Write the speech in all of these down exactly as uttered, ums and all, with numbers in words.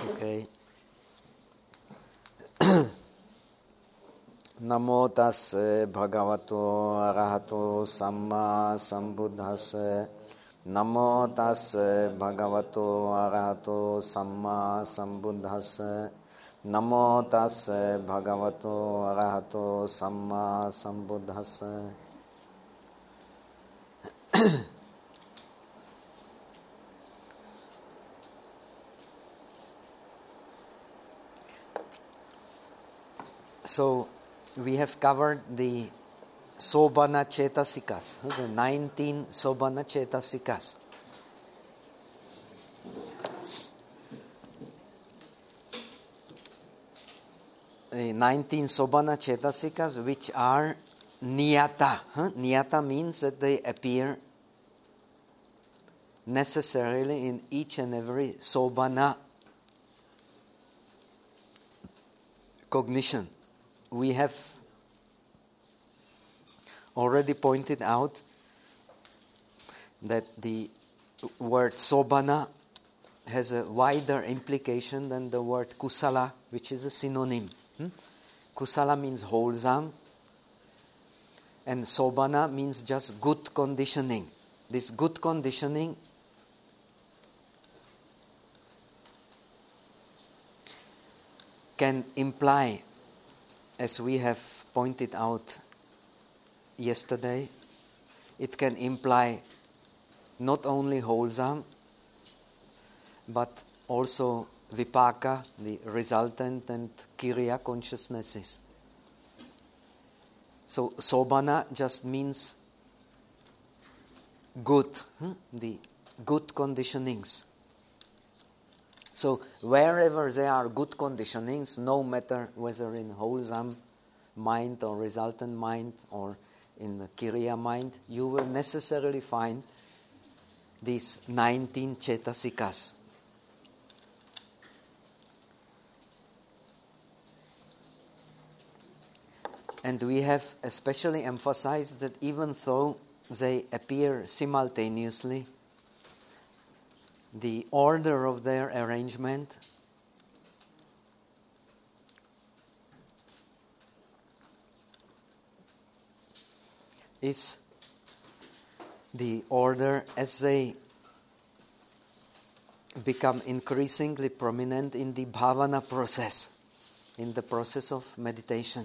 Okay. Namo tassa bhagavato arahato samma sambuddhassa. Namo tassa bhagavato arahato samma sambuddhassa. Namo tassa bhagavato arahato samma sambuddhassa. So, we have covered the Sobhana Cetasikas, the nineteen Sobhana Cetasikas. The nineteen Sobhana Cetasikas, which are Niyata. Huh? Niyata means that they appear necessarily in each and every Sobhana cognition. We have already pointed out that the word Sobhana has a wider implication than the word Kusala, which is a synonym. Hmm? Kusala means wholesome, and Sobhana means just good conditioning. This good conditioning can imply, as we have pointed out yesterday, it can imply not only wholesome, but also vipaka, the resultant, and kiriya consciousnesses. So Sobhana just means good, huh? the good conditionings. So wherever there are good conditionings, no matter whether in wholesome mind or resultant mind or in the kiriya mind, you will necessarily find these nineteen Cetasikas. And we have especially emphasized that even though they appear simultaneously, the order of their arrangement is the order as they become increasingly prominent in the bhavana process, in the process of meditation.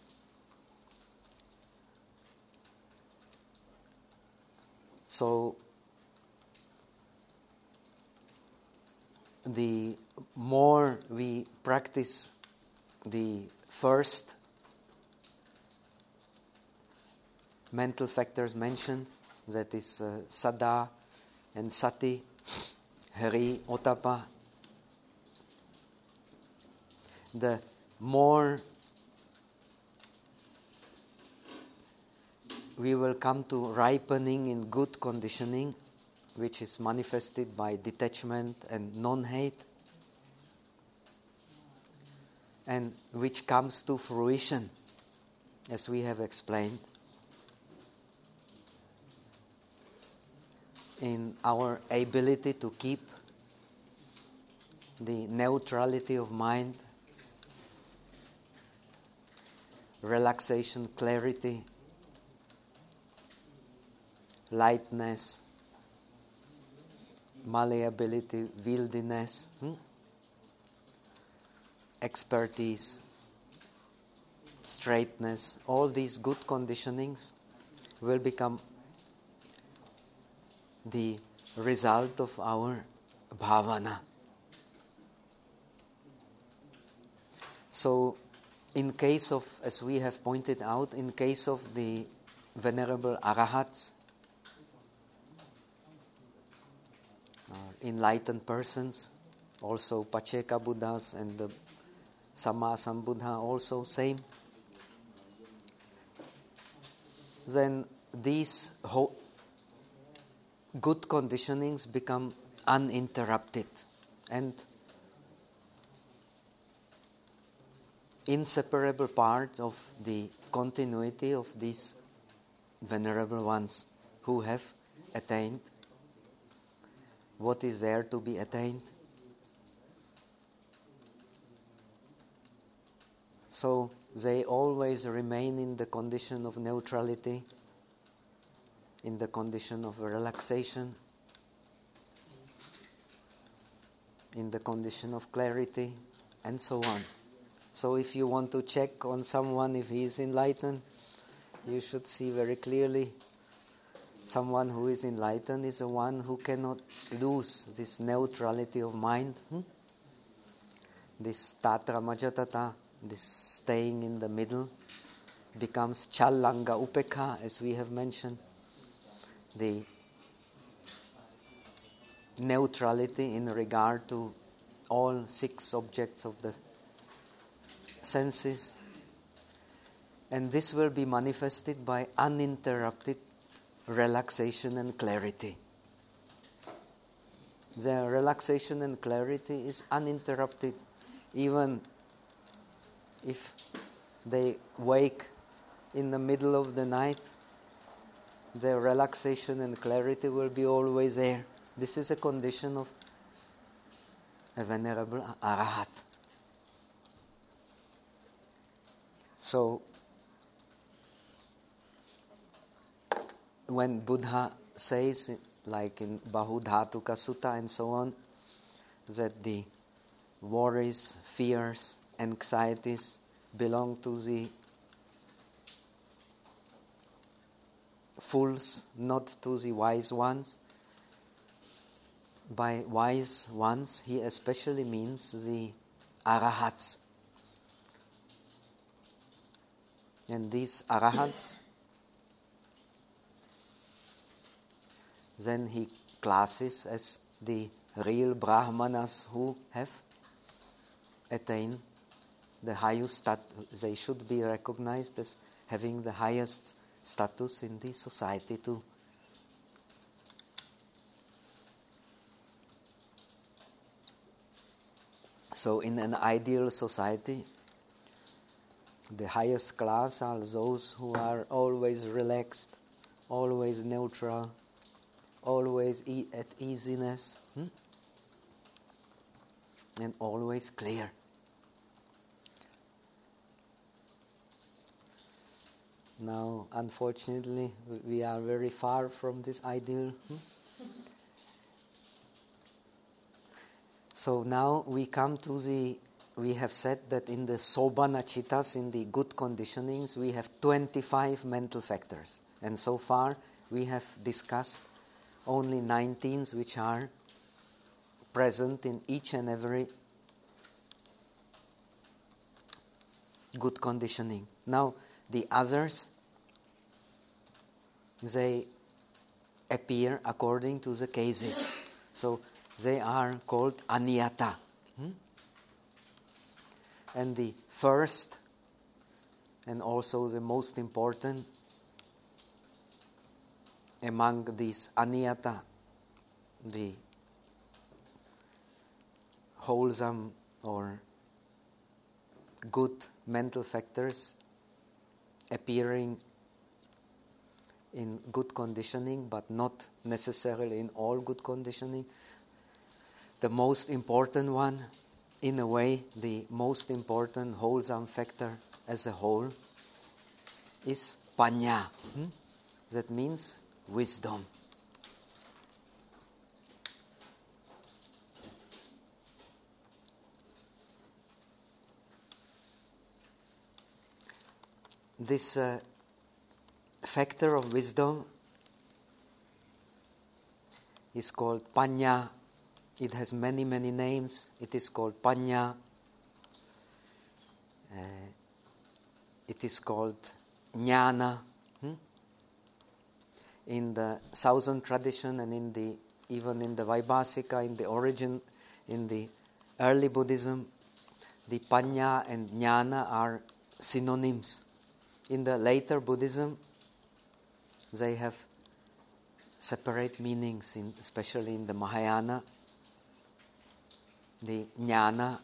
So, the more we practice the first mental factors mentioned, that is uh, Sada and Sati, Hari, Ottappa, the more we will come to ripening in good conditioning, which is manifested by detachment and non-hate, and which comes to fruition, as we have explained, in our ability to keep the neutrality of mind, relaxation, clarity, lightness, malleability, wieldiness, hmm? expertise, straightness. All these good conditionings will become the result of our bhavana. So, in case of, as we have pointed out, in case of the Venerable Arahats, uh, enlightened persons, also Pacceka Buddhas and the Samma Sambuddha also same, then these ho- good conditionings become uninterrupted and inseparable part of the continuity of these venerable ones who have attained what is there to be attained. So they always remain in the condition of neutrality, in the condition of relaxation, in the condition of clarity, and so on. So if you want to check on someone if he is enlightened, you should see very clearly someone who is enlightened is the one who cannot lose this neutrality of mind. Hmm? This tatra majatata, this staying in the middle, becomes challanga upekha, as we have mentioned. The neutrality in regard to all six objects of the senses. And this will be manifested by uninterrupted relaxation and clarity. The relaxation and clarity is uninterrupted, even if they wake in the middle of the night. The relaxation and clarity will be always there. This is a condition of a venerable arahat. So, when Buddha says, like in Bahudhatuka Sutta and so on, that the worries, fears, anxieties belong to the fools, not to the wise ones. By wise ones, he especially means the arahats. And these arahats, then he classes as the real brahmanas who have attained the highest status. They should be recognized as having the highest status in the society too. So in an ideal society, the highest class are those who are always relaxed, always neutral, always e- at easiness, hmm? and always clear. Now, unfortunately, we are very far from this ideal. Hmm? So now we come to the, we have said that in the Sobhana Chittas, in the good conditionings, we have twenty-five mental factors. And so far we have discussed only nineteen which are present in each and every good conditioning. Now the others, they appear according to the cases. So they are called aniyata. Hmm? And the first and also the most important among these aniyata, the wholesome or good mental factors appearing in good conditioning, but not necessarily in all good conditioning. The most important one, in a way, the most important wholesome factor as a whole is panya. Hmm? That means wisdom. This uh, factor of wisdom is called panya. It has many, many names. It is called panya. Uh, it is called jnana. Hmm? In the southern tradition and in the even in the Vaibhasika, in the origin, in the early Buddhism, the panya and jnana are synonyms. In the later Buddhism, they have separate meanings, in, especially in the Mahayana. The jnana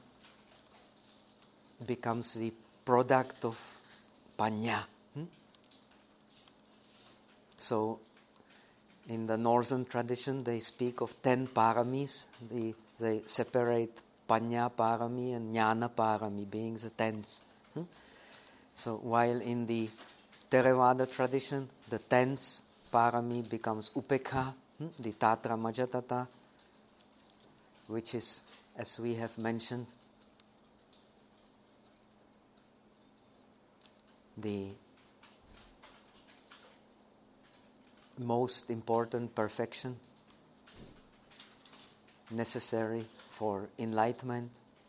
becomes the product of panya. Hmm? So, in the northern tradition, they speak of ten paramis. They, they separate panya parami and jnana parami, being the tens. Hmm? So while in the Theravada tradition, the tenth parami becomes upekha, hmm, the tatra majatata, which is, as we have mentioned, the most important perfection necessary for enlightenment,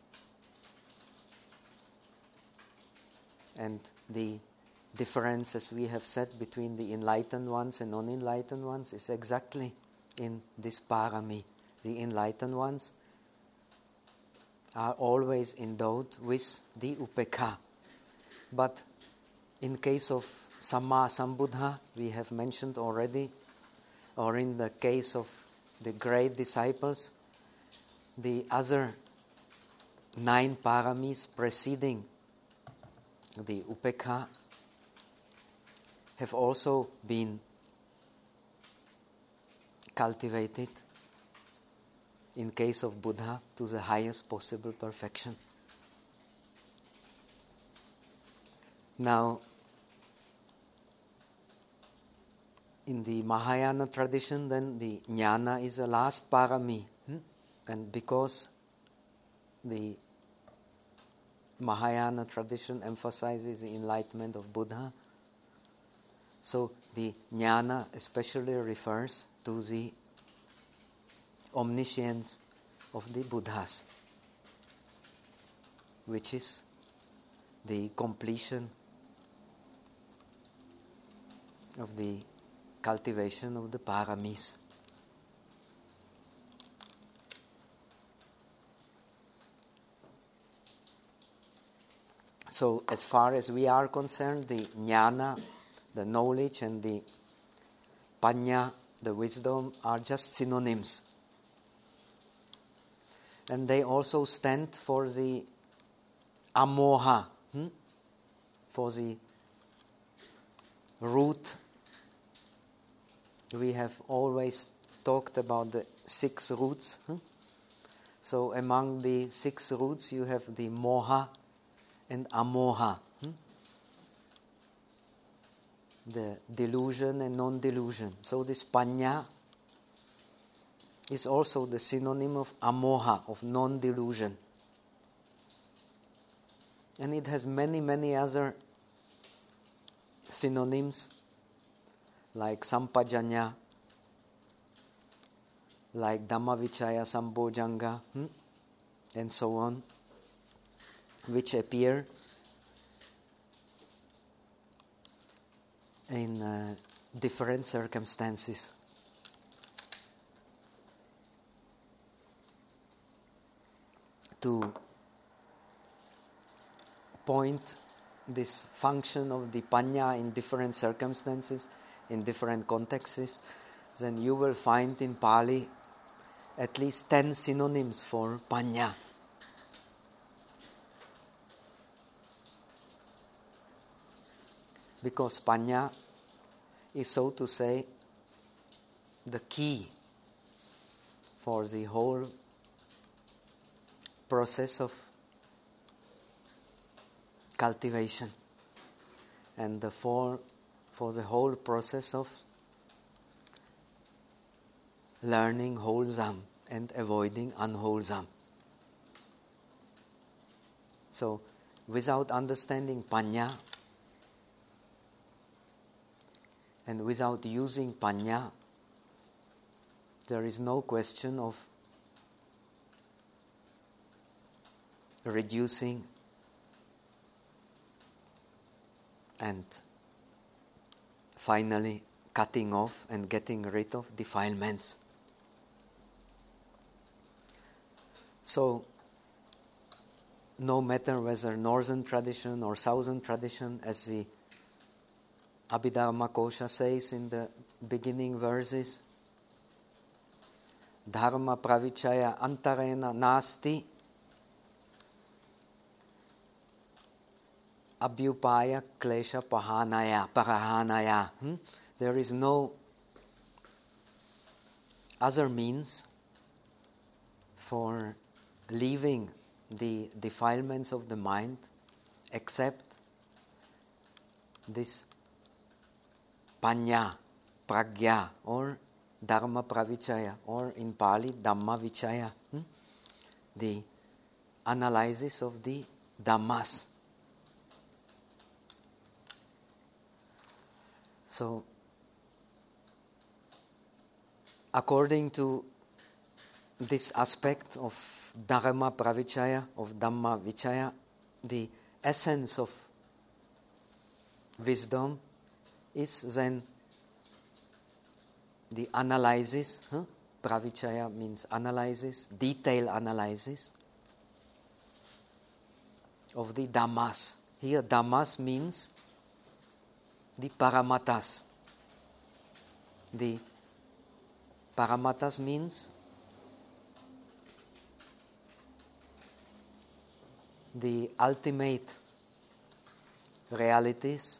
and the difference, as we have said, between the enlightened ones and non-enlightened ones is exactly in this parami. The enlightened ones are always endowed with the upekha. But in case of Samma Sambuddha, we have mentioned already, or in the case of the great disciples, the other nine paramis preceding the upekha have also been cultivated, in case of Buddha, to the highest possible perfection. Now, in the Mahayana tradition, then the jnana is the last parami. Hmm? And because the Mahayana tradition emphasizes the enlightenment of Buddha, so the jnana especially refers to the omniscience of the Buddhas, which is the completion of the cultivation of the paramis. So, as far as we are concerned, the jnana, the knowledge, and the panya, the wisdom, are just synonyms. And they also stand for the amoha, hmm? for the root. We have always talked about the six roots. Hmm? So among the six roots you have the moha and amoha. Hmm? The delusion and non-delusion. So this panya is also the synonym of amoha, of non-delusion. And it has many, many other synonyms, like sampajanya, like Dhammavichaya Sambojanga, hmm? and so on, which appear in uh, different circumstances. To point this function of the panya in different circumstances, in different contexts, then you will find in Pali at least ten synonyms for panya. Because panya is, so to say, the key for the whole process of cultivation, and the for, for the whole process of learning wholesome and avoiding unwholesome. So, without understanding panya and without using panya, there is no question of reducing and finally cutting off and getting rid of defilements. So, no matter whether northern tradition or southern tradition, as the Abhidharma Kosha says in the beginning verses, dharma pravichaya antarena nasti abhyupaya klesha pahanaya parahanaya. Hmm? There is no other means for leaving the defilements of the mind except this Panya, Pragya, or Dharma Pravichaya, or in Pali, Dhamma Vichaya, hmm? the analysis of the Dhammas. So, according to this aspect of Dharma Pravichaya, of Dhamma Vichaya, the essence of wisdom is then the analysis. Huh? Pravichaya means analysis, detailed analysis of the Dhammas. Here, Dhammas means the Paramatas. The Paramatas means the ultimate realities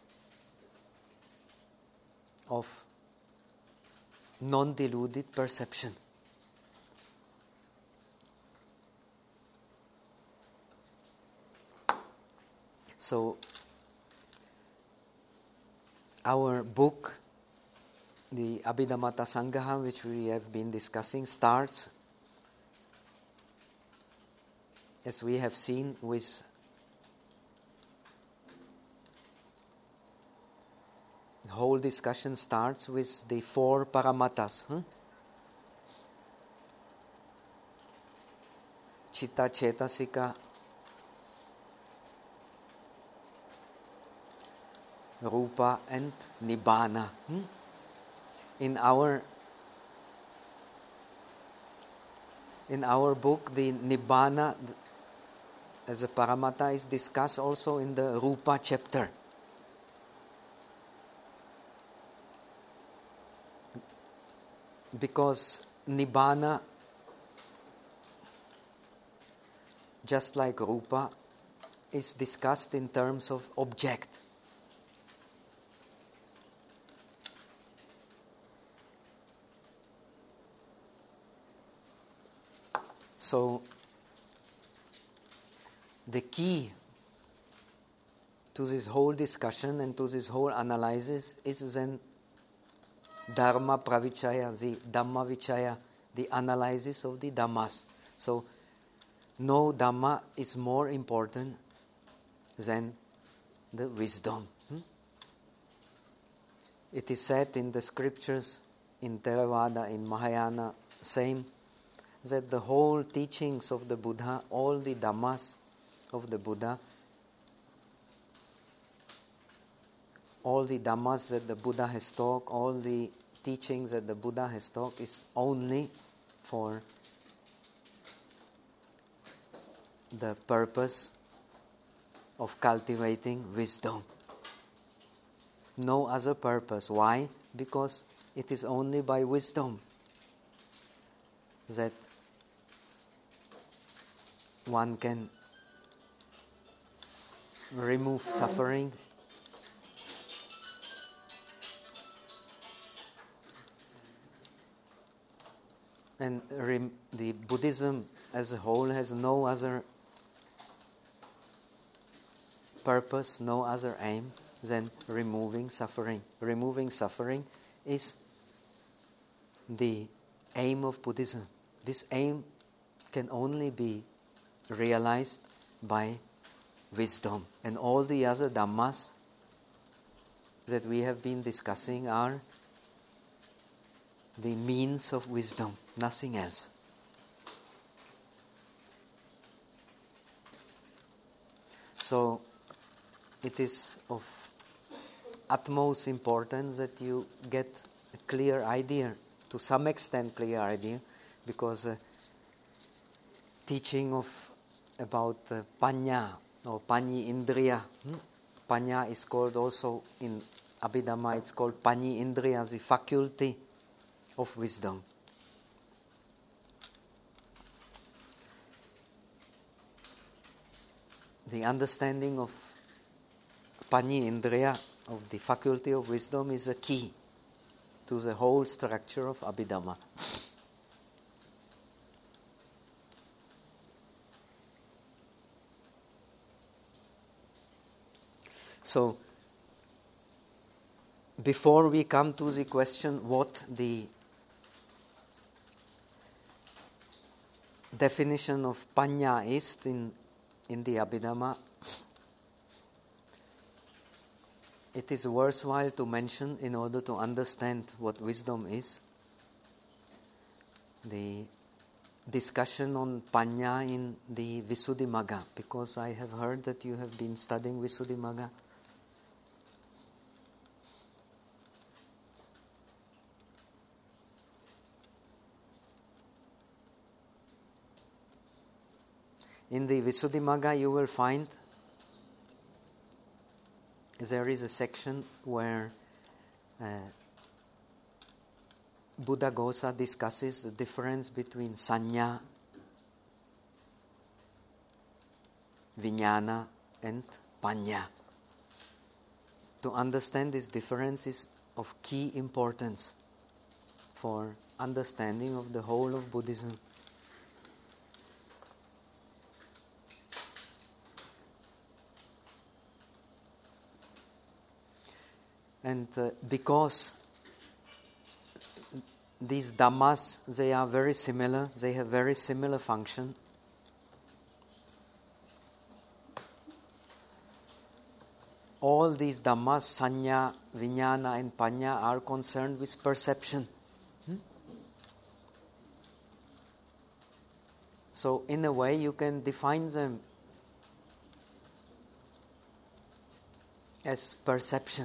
of non-deluded perception. So, our book, the Abhidhammata Sangaha, which we have been discussing, starts, as we have seen, with the whole discussion starts with the four paramatas. Huh? Chitta, Cetasika, Rupa and Nibbana. Hmm? In our in our book, the Nibbana as a paramata is discussed also in the Rupa chapter. Because Nibbana, just like Rupa, is discussed in terms of object. So, the key to this whole discussion and to this whole analysis is then Dharma Pravichaya, the Dhamma Vichaya, the analysis of the Dhammas. So, no Dhamma is more important than the wisdom. Hmm? It is said in the scriptures, in Theravada, in Mahayana, same, that the whole teachings of the Buddha, all the Dhammas of the Buddha, all the Dhammas that the Buddha has taught, all the teachings that the Buddha has taught is only for the purpose of cultivating wisdom. No other purpose. Why? Because it is only by wisdom that one can remove suffering, and rem- the Buddhism as a whole has no other purpose, no other aim than removing suffering. Removing suffering is the aim of Buddhism. This aim can only be realized by wisdom. And all the other Dhammas that we have been discussing are the means of wisdom, nothing else. So, it is of utmost importance that you get a clear idea, to some extent clear idea, because uh, teaching of about uh, Panya or Panyi Indriya, hmm? Panya is called also in Abhidhamma, it's called Panyi Indriya, the faculty of wisdom. The understanding of Panyi Indriya, of the faculty of wisdom, is a key to the whole structure of Abhidhamma. So, before we come to the question what the definition of Panya is in, in the Abhidhamma, it is worthwhile to mention, in order to understand what wisdom is, the discussion on Panya in the Visuddhimagga, because I have heard that you have been studying Visuddhimagga. In the Visuddhimagga you will find there is a section where uh, Buddhaghosa discusses the difference between Sanya, Vijnana and Panya. To understand this difference is of key importance for understanding of the whole of Buddhism. And uh, because these Dhammas, they are very similar, they have very similar function, all these Dhammas, Sanya, Vijnana and Panya, are concerned with perception. Hmm? So in a way you can define them as perception.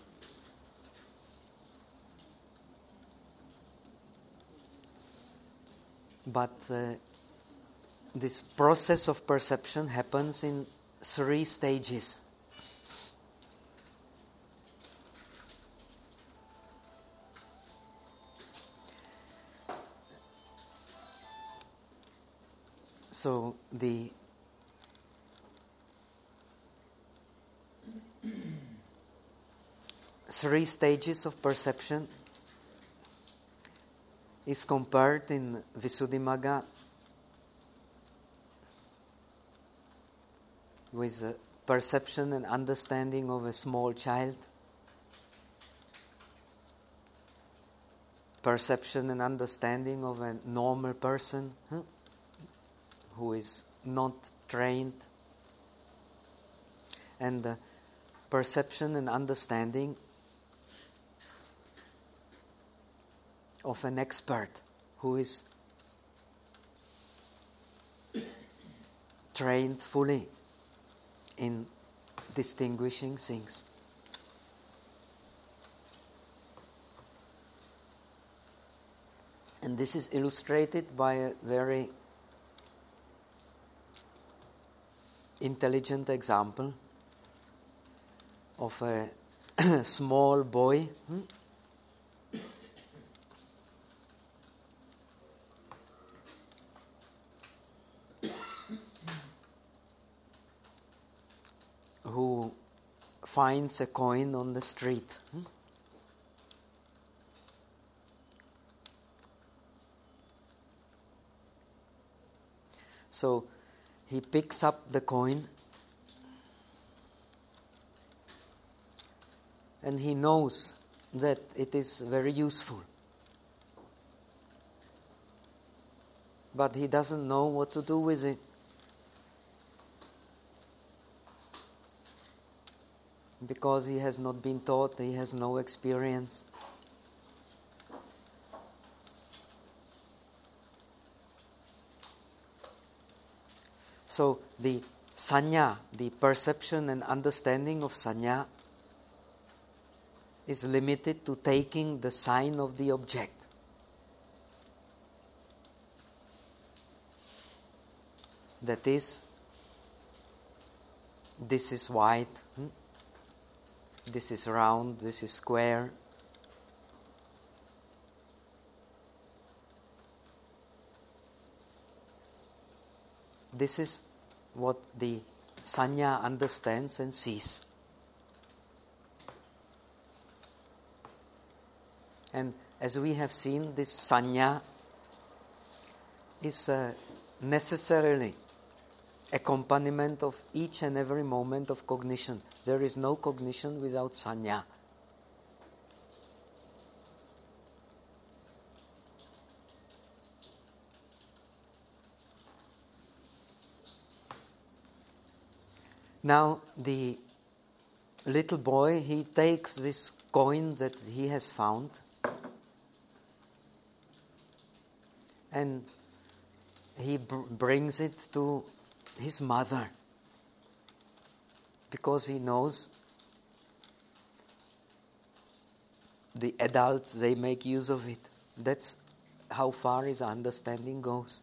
But uh, this process of perception happens in three stages. So the three stages of perception is compared in Visuddhimagga with the perception and understanding of a small child, perception and understanding of a normal person huh, who is not trained, and the perception and understanding of an expert who is trained fully in distinguishing things. And this is illustrated by a very intelligent example of a small boy hmm, who finds a coin on the street. Hmm? So he picks up the coin and he knows that it is very useful. But he doesn't know what to do with it. Because he has not been taught, he has no experience. So the sanya, the perception and understanding of sanya, is limited to taking the sign of the object. That is, this is white, hmm? This is round, this is square. This is what the sanya understands and sees. And as we have seen, this sanya is uh, necessarily accompaniment of each and every moment of cognition. There is no cognition without sanya. Now the little boy, he takes this coin that he has found and he br- brings it to his mother because he knows the adults, they make use of it. That's how far his understanding goes.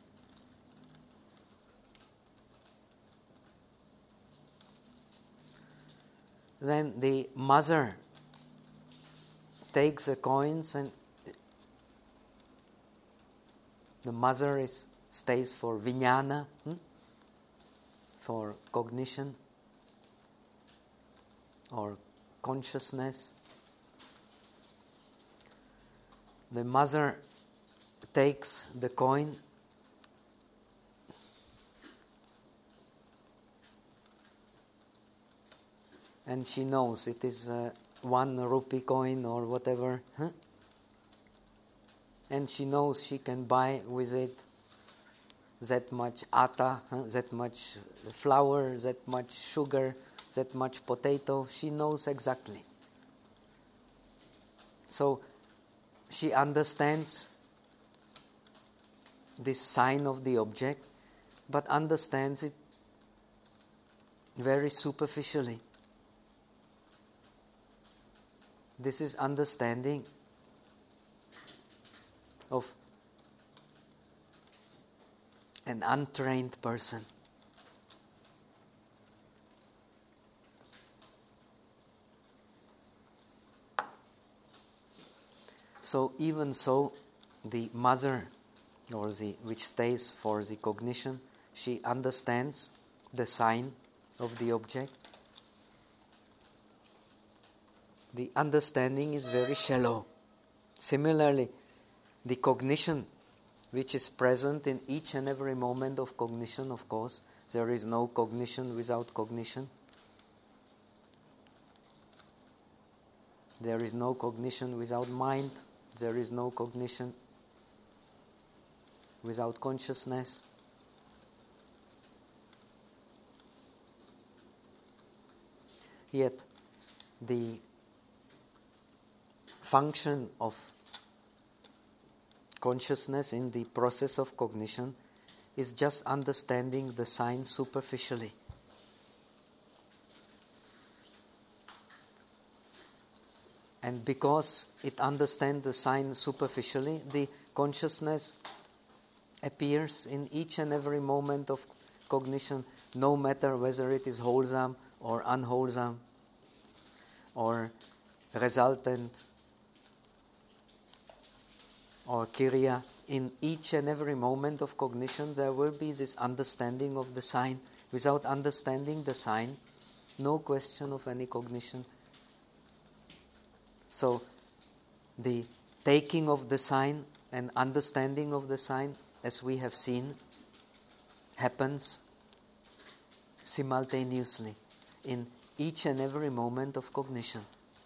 Then the mother takes the coins, and the mother is stays for vijnana, hmm? for cognition or consciousness. The mother takes the coin and she knows it is a one rupee coin or whatever, huh? And she knows she can buy with it that much atta, huh? that much flour, that much sugar, that much potato. She knows exactly. So she understands this sign of the object, but understands it very superficially. This is understanding of an untrained person. So even so, the mother, or the which stays for the cognition, she understands the sign of the object. The understanding is very shallow. Similarly, the cognition, which is present in each and every moment of cognition, of course, there is no cognition without cognition. There is no cognition without mind. There is no cognition without consciousness. Yet, the function of consciousness in the process of cognition is just understanding the sign superficially. And because it understands the sign superficially, the consciousness appears in each and every moment of cognition, no matter whether it is wholesome or unwholesome, or resultant, or kriya. In each and every moment of cognition, there will be this understanding of the sign. Without understanding the sign, no question of any cognition. So, the taking of the sign and understanding of the sign, as we have seen, happens simultaneously in each and every moment of cognition.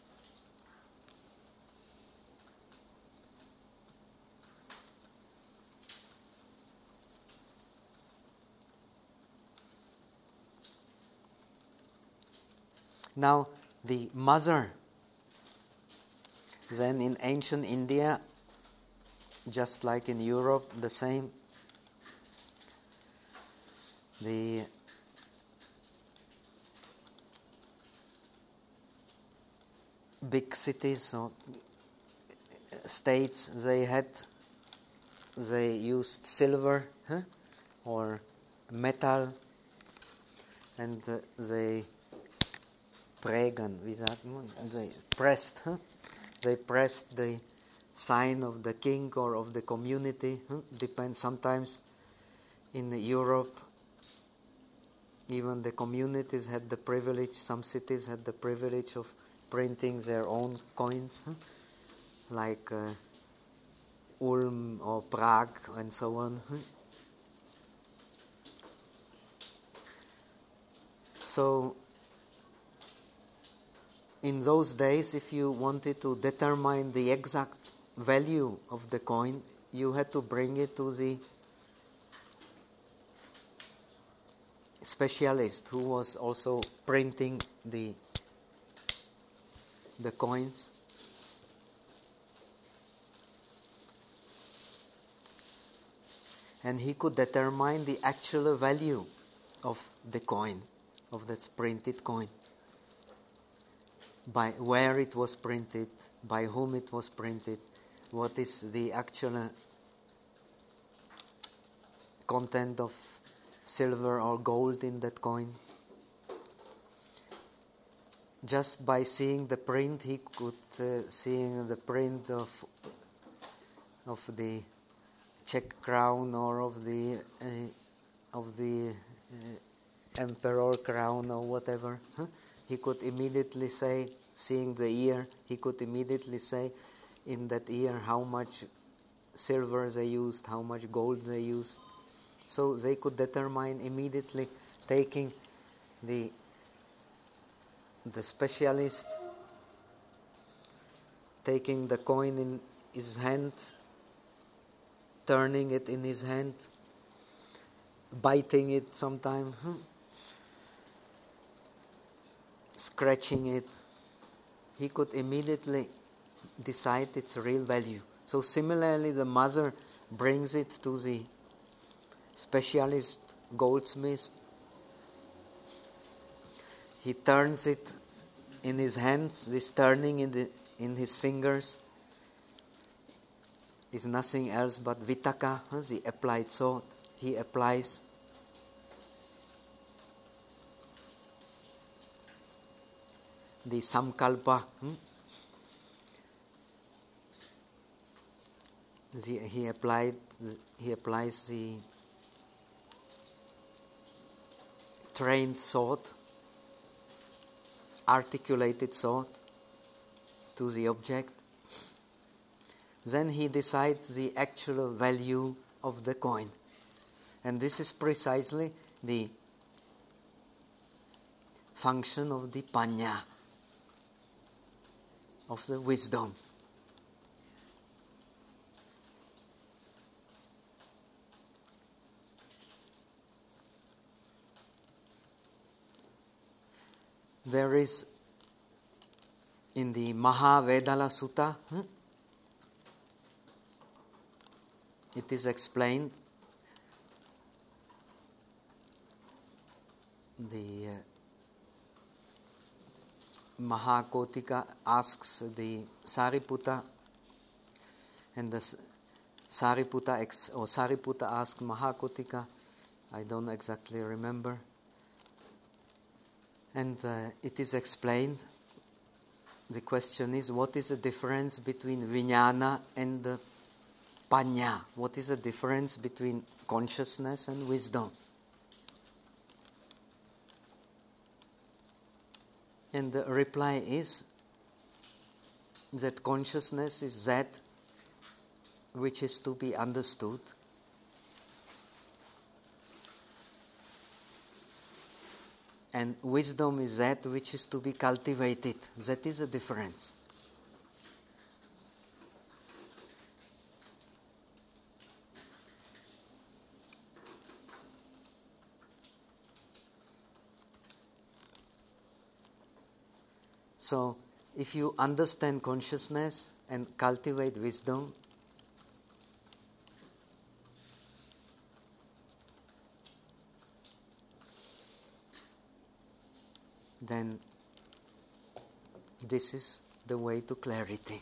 Now, the mother, then in ancient India, just like in Europe, the same, the big cities or states, they had, they used silver, huh? or metal, and uh, they pregan, wie sagt man? They pressed, huh? They pressed the sign of the king or of the community. Huh? Depends. Sometimes in Europe, even the communities had the privilege. Some cities had the privilege of printing their own coins, huh? like uh, Ulm or Prague and so on. Huh? So, in those days, if you wanted to determine the exact value of the coin, you had to bring it to the specialist who was also printing the the coins. And he could determine the actual value of the coin, of that printed coin, by where it was printed, by whom it was printed, what is the actual content of silver or gold in that coin. Just by seeing the print, he could, uh, seeing the print of of the Czech crown or of the uh, of the uh, emperor crown or whatever, huh? He could immediately say, seeing the ear, he could immediately say in that ear how much silver they used, how much gold they used. So they could determine immediately, taking the the specialist, taking the coin in his hand, turning it in his hand, biting it sometime, hmm, scratching it, he could immediately decide its real value. So similarly, the mother brings it to the specialist goldsmith. He turns it in his hands. This turning in the in his fingers is nothing else but vitaka, huh, the applied thought. He applies the samkalpa. Hmm? The, he applied. He applies the trained thought, articulated thought to the object. Then he decides the actual value of the coin. And this is precisely the function of the panya, of the wisdom. There is in the Mahavedala Sutta, hmm, it is explained, the uh, Mahakotika asks the Sariputta, and the Sariputta ex, or Sariputta asks Mahakotika, I don't exactly remember, and uh, it is explained. The question is, what is the difference between vijnana and the panya? What is the difference between consciousness and wisdom? And the reply is that consciousness is that which is to be understood, and wisdom is that which is to be cultivated. That is the difference. So, if you understand consciousness and cultivate wisdom, then this is the way to clarity.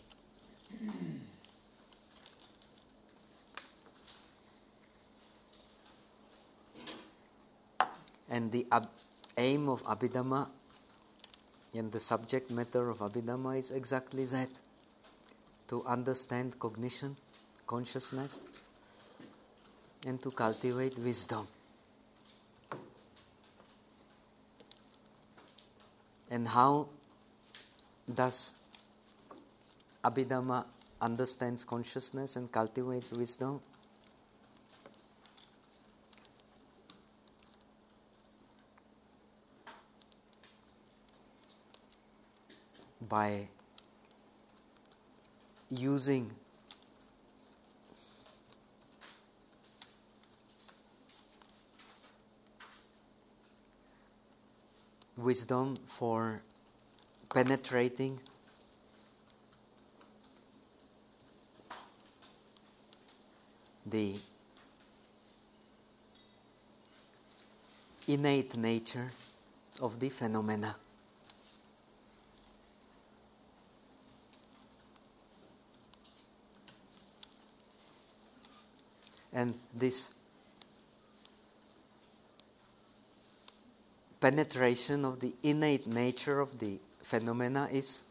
And the ab- aim of Abhidhamma and the subject matter of Abhidhamma is exactly that, to understand cognition, consciousness, and to cultivate wisdom. And how does Abhidhamma understands consciousness and cultivates wisdom? By using wisdom for penetrating the innate nature of the phenomena. And this penetration of the innate nature of the phenomena is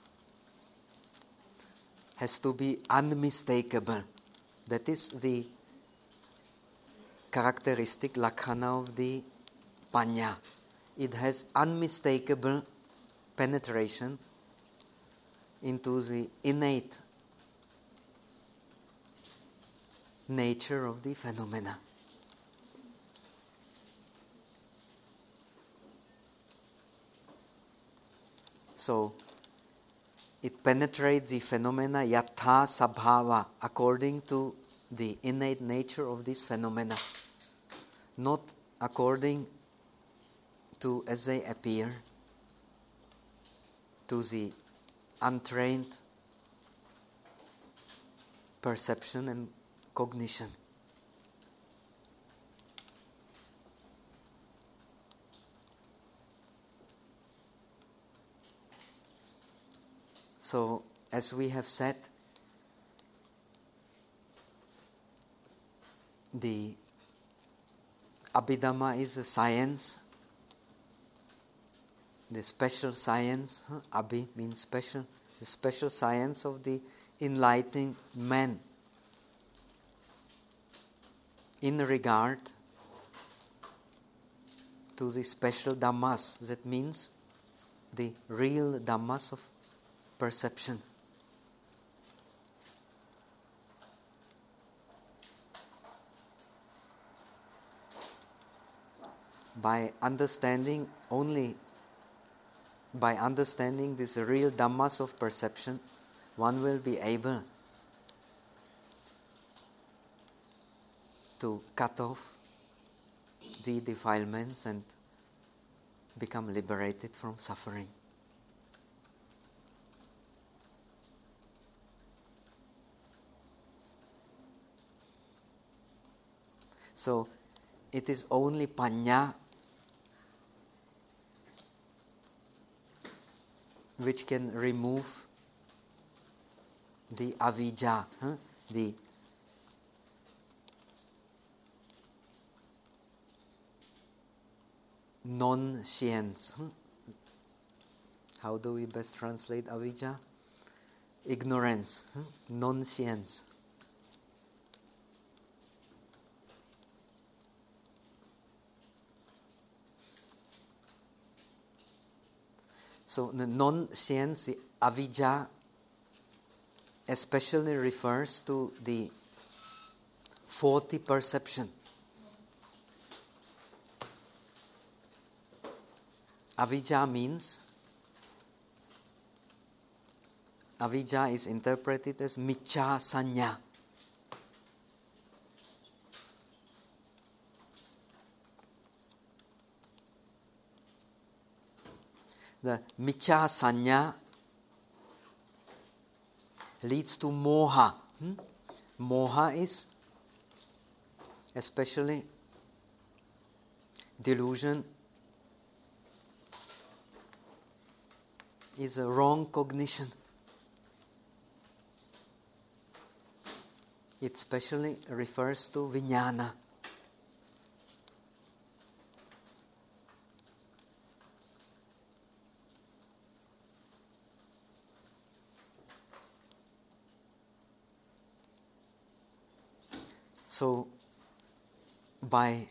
has to be unmistakable. That is the characteristic lakhana of the panya. It has unmistakable penetration into the innate nature of the phenomena. So, it penetrates the phenomena yatha sabhava, according to the innate nature of this phenomena, not according to as they appear to the untrained perception and cognition. So, as we have said, the Abhidhamma is a science, the special science, huh? Abhi means special, the special science of the enlightened man in regard to the special dhammas, that means the real dhammas of perception. By understanding only, by understanding these real dhammas of perception, one will be able to cut off the defilements and become liberated from suffering. So, it is only panya which can remove the avijja, huh? the non-science. Huh? How do we best translate avijja? Ignorance, huh? Non-science. So the non-science, the avijja, especially refers to the faulty perception. Avijja means, avijja is interpreted as miccha sanya. The miccha sanya leads to moha. Hmm? Moha is especially delusion is a wrong cognition. It specially refers to vijnana. So, by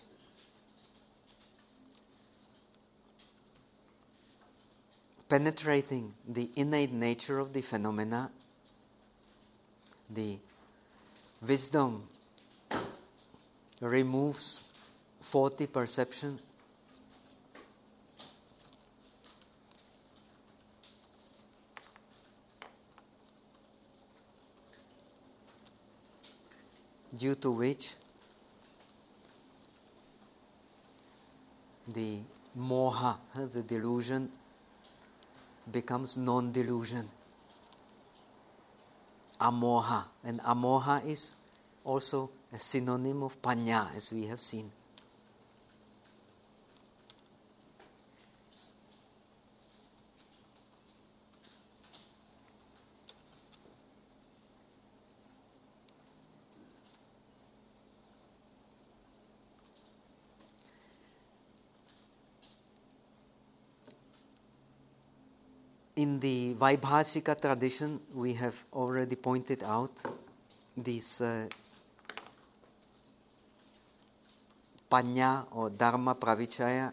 penetrating the innate nature of the phenomena, the wisdom removes faulty perception, due to which the moha, the delusion, becomes non-delusion. Amoha. And amoha is also a synonym of panya, as we have seen. In the Vaibhasika tradition, we have already pointed out this uh, panya or dharma pravichaya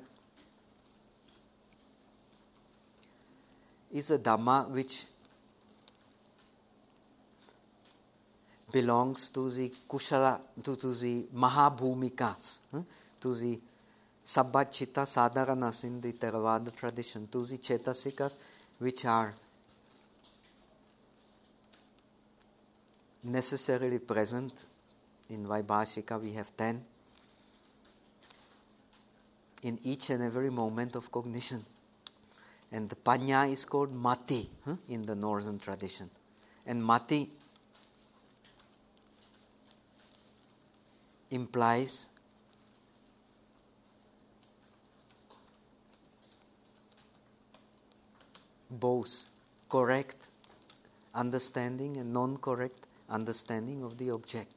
is a dhamma which belongs to the kushala, to, to the mahabhumikas, huh? to the sabbachita sadharanas in the Theravada tradition, to the chetasikas which are necessarily present. In Vaibhashika we have ten in each and every moment of cognition. And the panya is called mati huh, in the northern tradition. And mati implies both correct understanding and non-correct understanding of the object.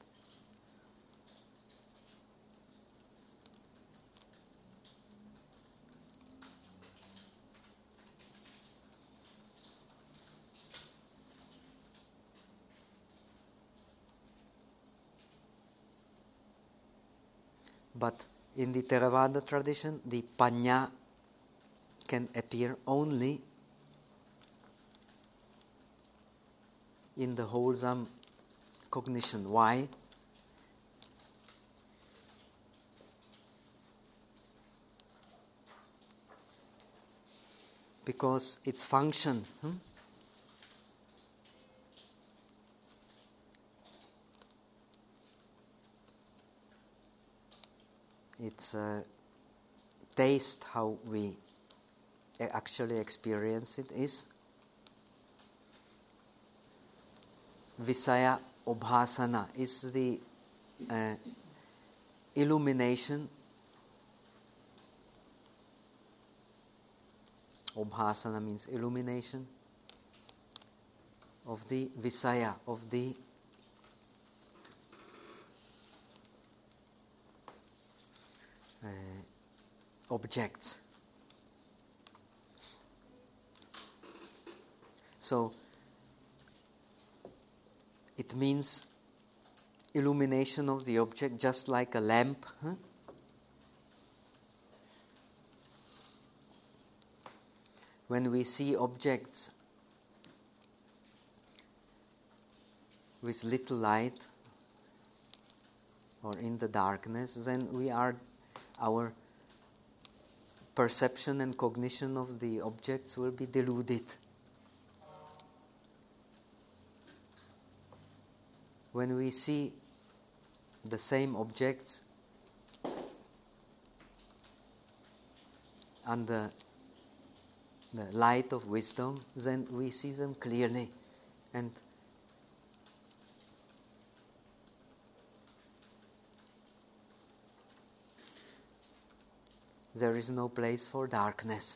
But in the Theravada tradition, the panya can appear only in the wholesome cognition. Why? Because its function hmm, its uh, taste, how we actually experience it, is Visaya Obhasana, is the uh, illumination. Obhasana means illumination of the Visaya, of the uh, objects. So, it means illumination of the object, just like a lamp. Huh? When we see objects with little light or in the darkness, then we are, our perception and cognition of the objects will be deluded. When we see the same objects under the light of wisdom, then we see them clearly, and there is no place for darkness.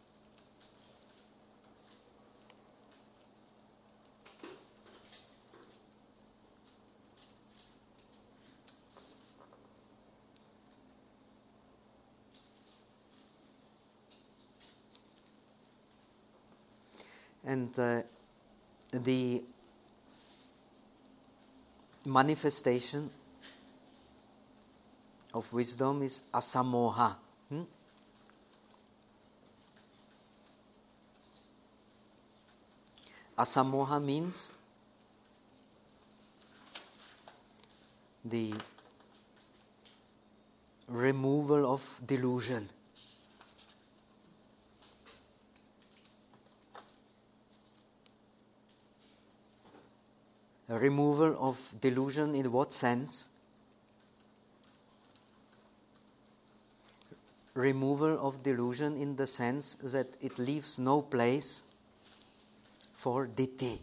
And uh, the manifestation of wisdom is asamoha. Hmm? Asamoha means the removal of delusion. A removal of delusion in what sense? removal of delusion in the sense that it leaves no place for ditthi.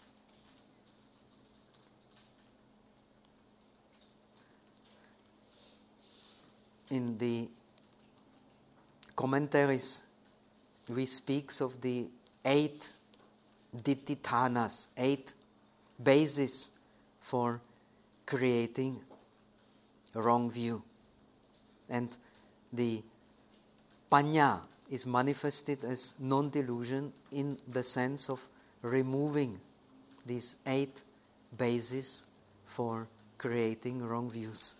In the commentaries, we speak of the eight ditthithanas, eight bases for creating a wrong view. And the panya is manifested as non-delusion in the sense of removing these eight bases for creating wrong views.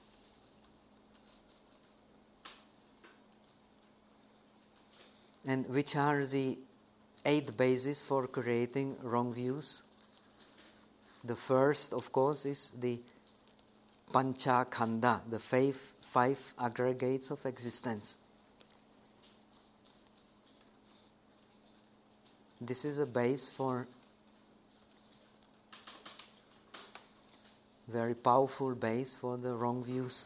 And which are the eight bases for creating wrong views? The first, of course, is the pancha khanda, the five, five aggregates of existence. This is a base for very powerful base for the wrong views.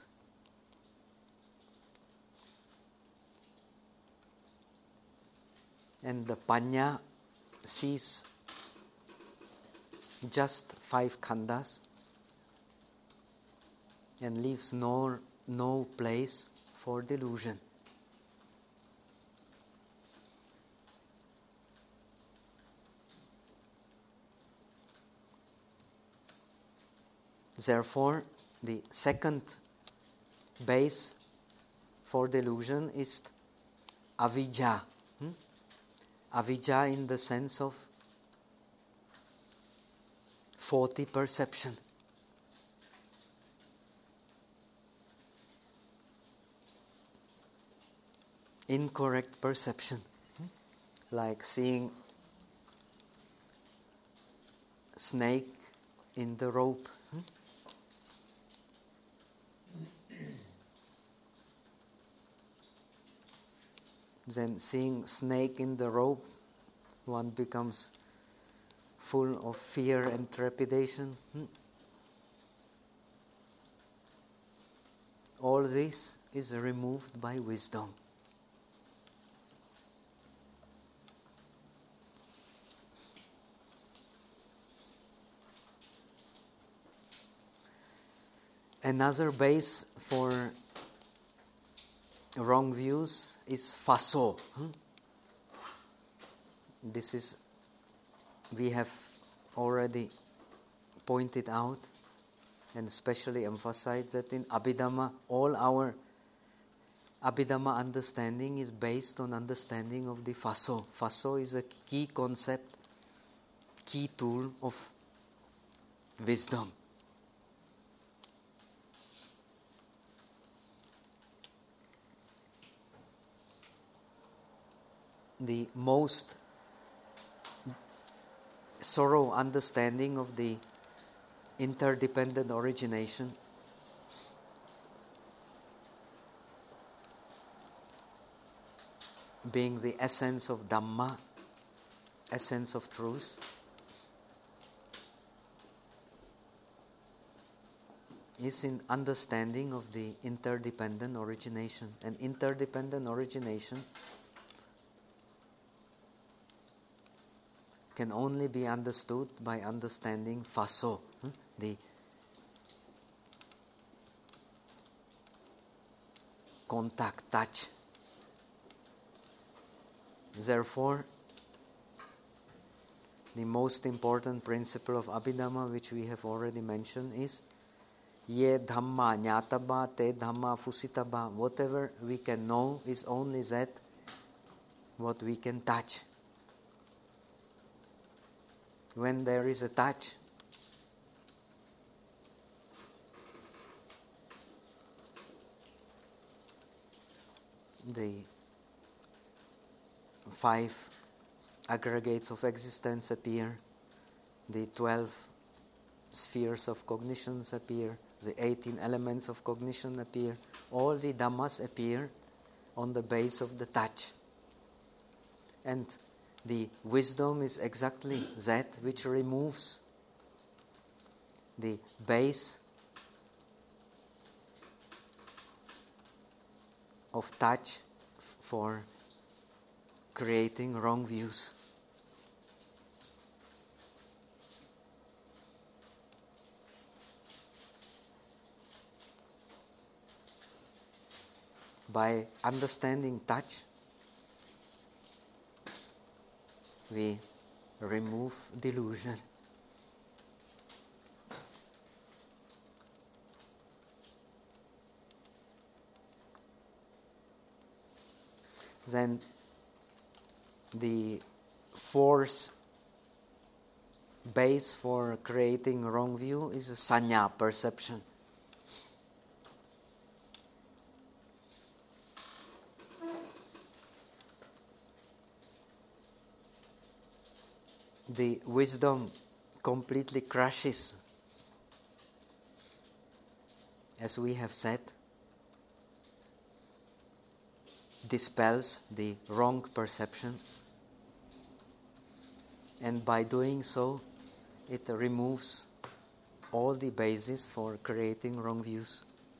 And the panya sees just five khandas and leaves no, no place for delusion. Therefore, the second base for delusion is avijja. Hmm? Avijja in the sense of faulty perception. Incorrect perception. Hmm? Like seeing snake in the rope. Hmm? Then seeing snake in the rope, one becomes full of fear and trepidation. Hmm? All this is removed by wisdom. Another base for wrong views is phaso. Hmm? This is, we have already pointed out and especially emphasized that in Abhidhamma, all our Abhidhamma understanding is based on understanding of the phaso. Phaso is a key concept, key tool of wisdom. The most thorough understanding of the interdependent origination being the essence of Dhamma, essence of truth, is in understanding of the interdependent origination. And interdependent origination can only be understood by understanding phaso, hmm? the contact, touch. Therefore, the most important principle of Abhidhamma, which we have already mentioned, is ye dhamma jnataba te dhamma fusitaba. Whatever we can know is only that what we can touch. When there is a touch, the five aggregates of existence appear, the twelve spheres of cognitions appear, the eighteen elements of cognition appear, all the dhammas appear on the base of the touch. And the wisdom is exactly that which removes the base of touch for creating wrong views. By understanding touch, we remove delusion. Then the fourth base for creating wrong view is a sanya, perception. The wisdom completely crushes, as we have said, dispels the wrong perception, and by doing so, it removes all the basis for creating wrong views.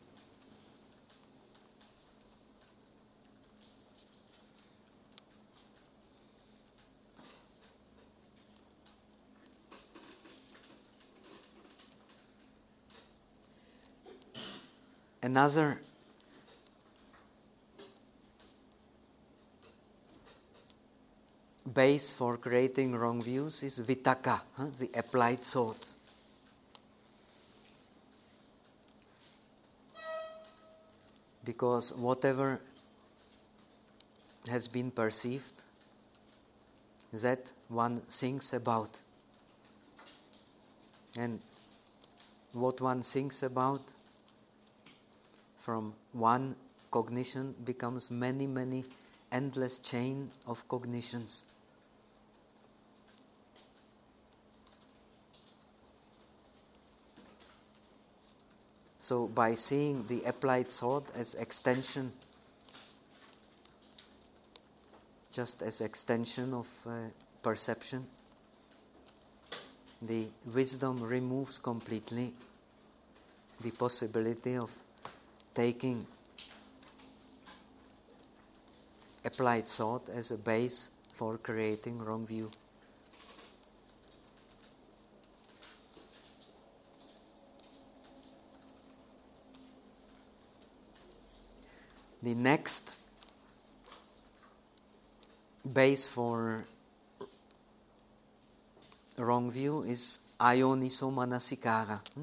Another base for creating wrong views is vitaka, huh? the applied thought. Because whatever has been perceived, that one thinks about. And what one thinks about from one cognition becomes many, many endless chain of cognitions. So by seeing the applied thought as extension, just as extension of uh, perception, the wisdom removes completely the possibility of taking applied thought as a base for creating wrong view. The next base for wrong view is ayoniso manasikara. Hmm?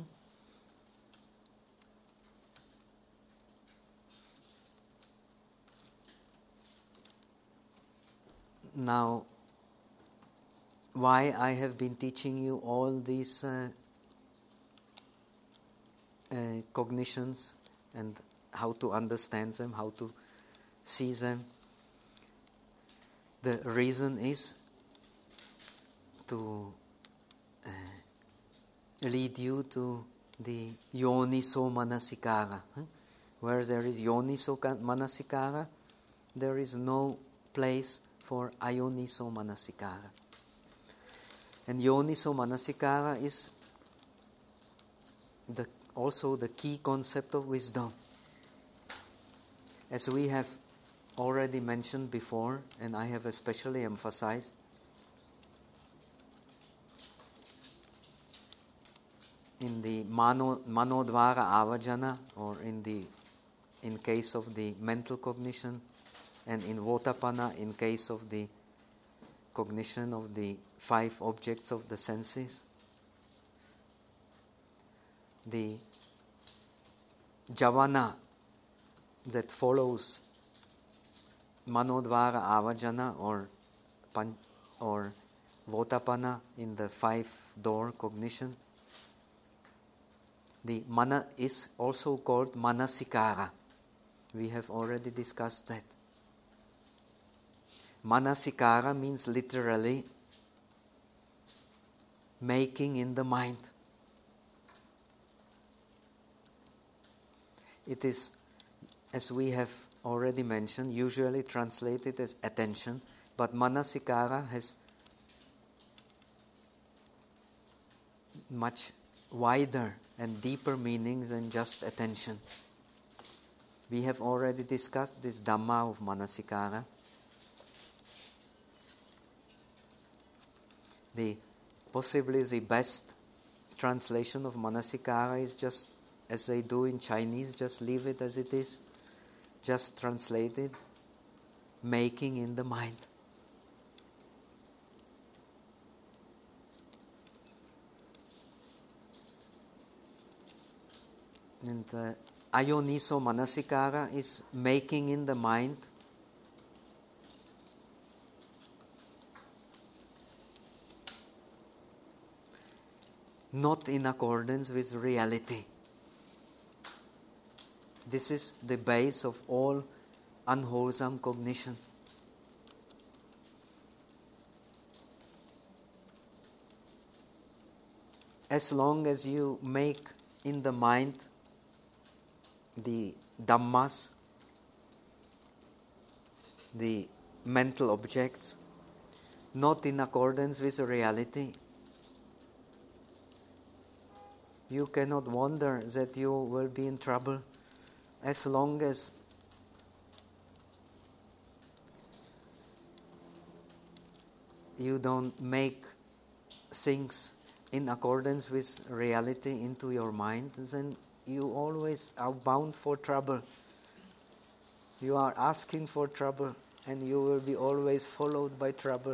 Now, why I have been teaching you all these uh, uh, cognitions and how to understand them, how to see them. The reason is to uh, lead you to the yoniso manasikara. Huh? Where there is yoniso manasikara, there is no place for ayoniso manasikara. And yoniso manasikara is the, also the key concept of wisdom. As we have already mentioned before, and I have especially emphasized, in the mano, manodvara avajana, or in the in case of the mental cognition, and in votapana, in case of the cognition of the five objects of the senses, the javana that follows manodvara avajana or pan, or votapana in the five door cognition, the mana is also called manasikara. We have already discussed that. Manasikara means literally making in the mind. It is, as we have already mentioned, usually translated as attention, but manasikara has much wider and deeper meanings than just attention. We have already discussed this Dhamma of Manasikara. The possibly the best translation of Manasikara is just as they do in Chinese, just leave it as it is, just translate it, making in the mind. And uh, Ayoniso Manasikara is making in the mind not in accordance with reality. This is the base of all unwholesome cognition. As long as you make in the mind the Dhammas, the mental objects, not in accordance with reality, you cannot wonder that you will be in trouble. As long as you don't make things in accordance with reality into your mind, then you always are bound for trouble. You are asking for trouble, and you will be always followed by trouble.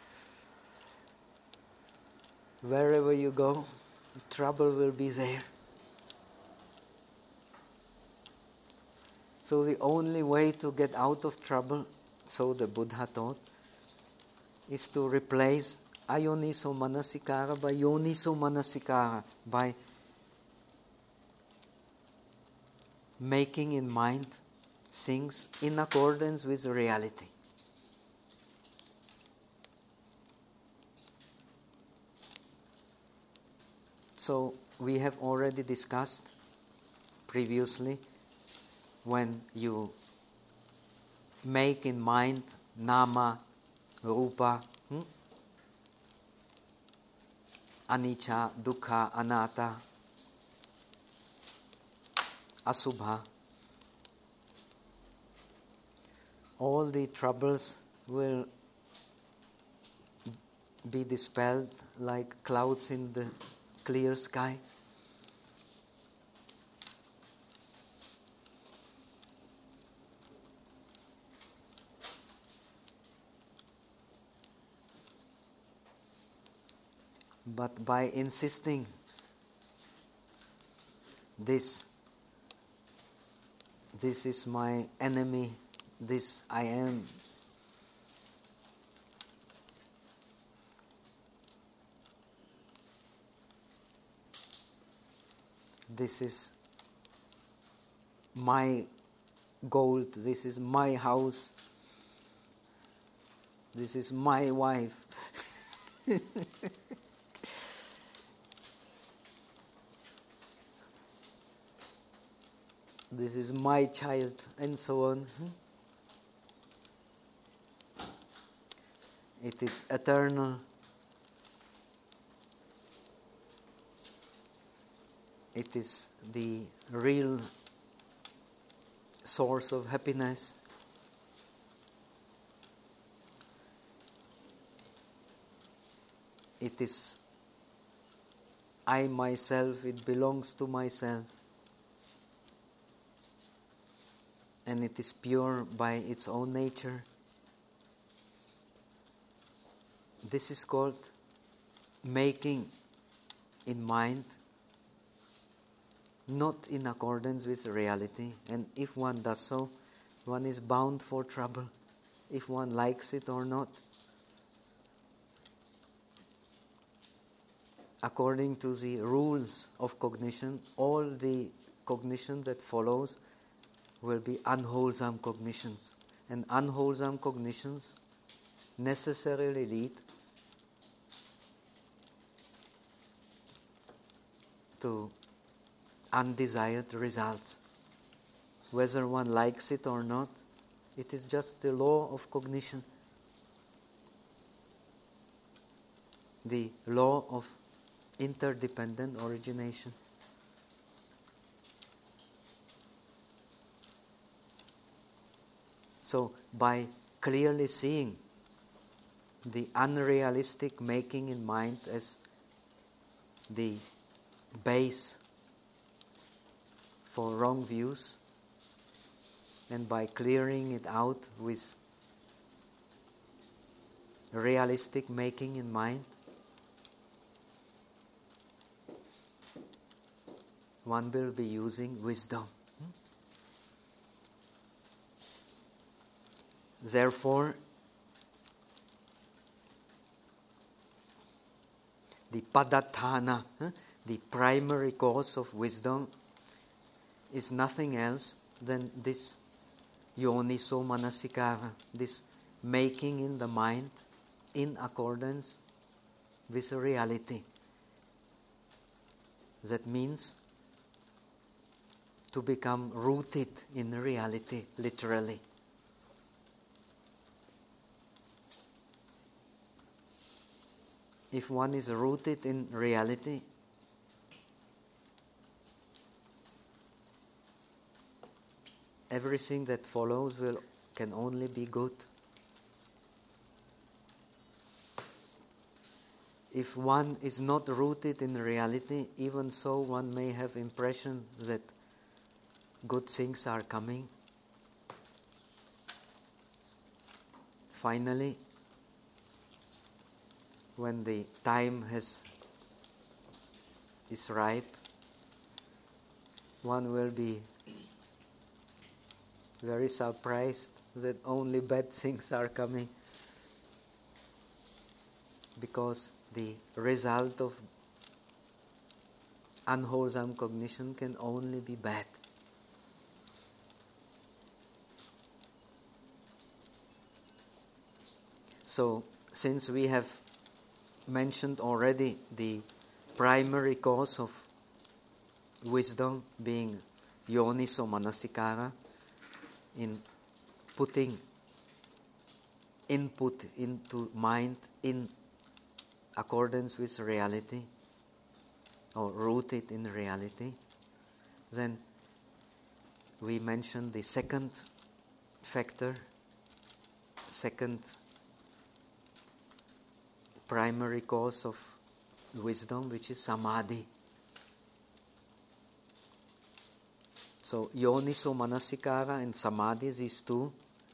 Wherever you go, trouble will be there. So the only way to get out of trouble, so the Buddha taught, is to replace Ayoniso Manasikara by Yoniso Manasikara, by making in mind things in accordance with reality. So we have already discussed previously, when you make in mind nama, rupa, hmm? anicca, dukkha, anatta, asubha, all the troubles will be dispelled like clouds in the clear sky. But by insisting this, this is my enemy, this I am, this is my gold, this is my house, this is my wife. This is my child, and so on. It is eternal. It is the real source of happiness. It is I myself, it belongs to myself. And it is pure by its own nature. This is called making in mind, not in accordance with reality. And if one does so, one is bound for trouble, if one likes it or not. According to the rules of cognition, all the cognition that follows will be unwholesome cognitions. And unwholesome cognitions necessarily lead to undesired results. Whether one likes it or not, it is just the law of cognition. The law of interdependent origination. So by clearly seeing the unrealistic making in mind as the base for wrong views, and by clearing it out with realistic making in mind, one will be using wisdom. Therefore, the padatthana, the primary cause of wisdom, is nothing else than this yoniso manasikara, this making in the mind in accordance with reality. That means to become rooted in reality, literally. If one is rooted in reality, everything that follows will can only be good. If one is not rooted in reality, even so one may have impression that good things are coming. Finally, when the time has is ripe, one will be very surprised that only bad things are coming, because the result of unwholesome cognition can only be bad. So, since we have mentioned already the primary cause of wisdom being yoniso manasikara, in putting input into mind in accordance with reality, or rooted in reality, then we mentioned the second factor, second primary cause of wisdom, which is samadhi. So yoniso manasikara and samadhi, these two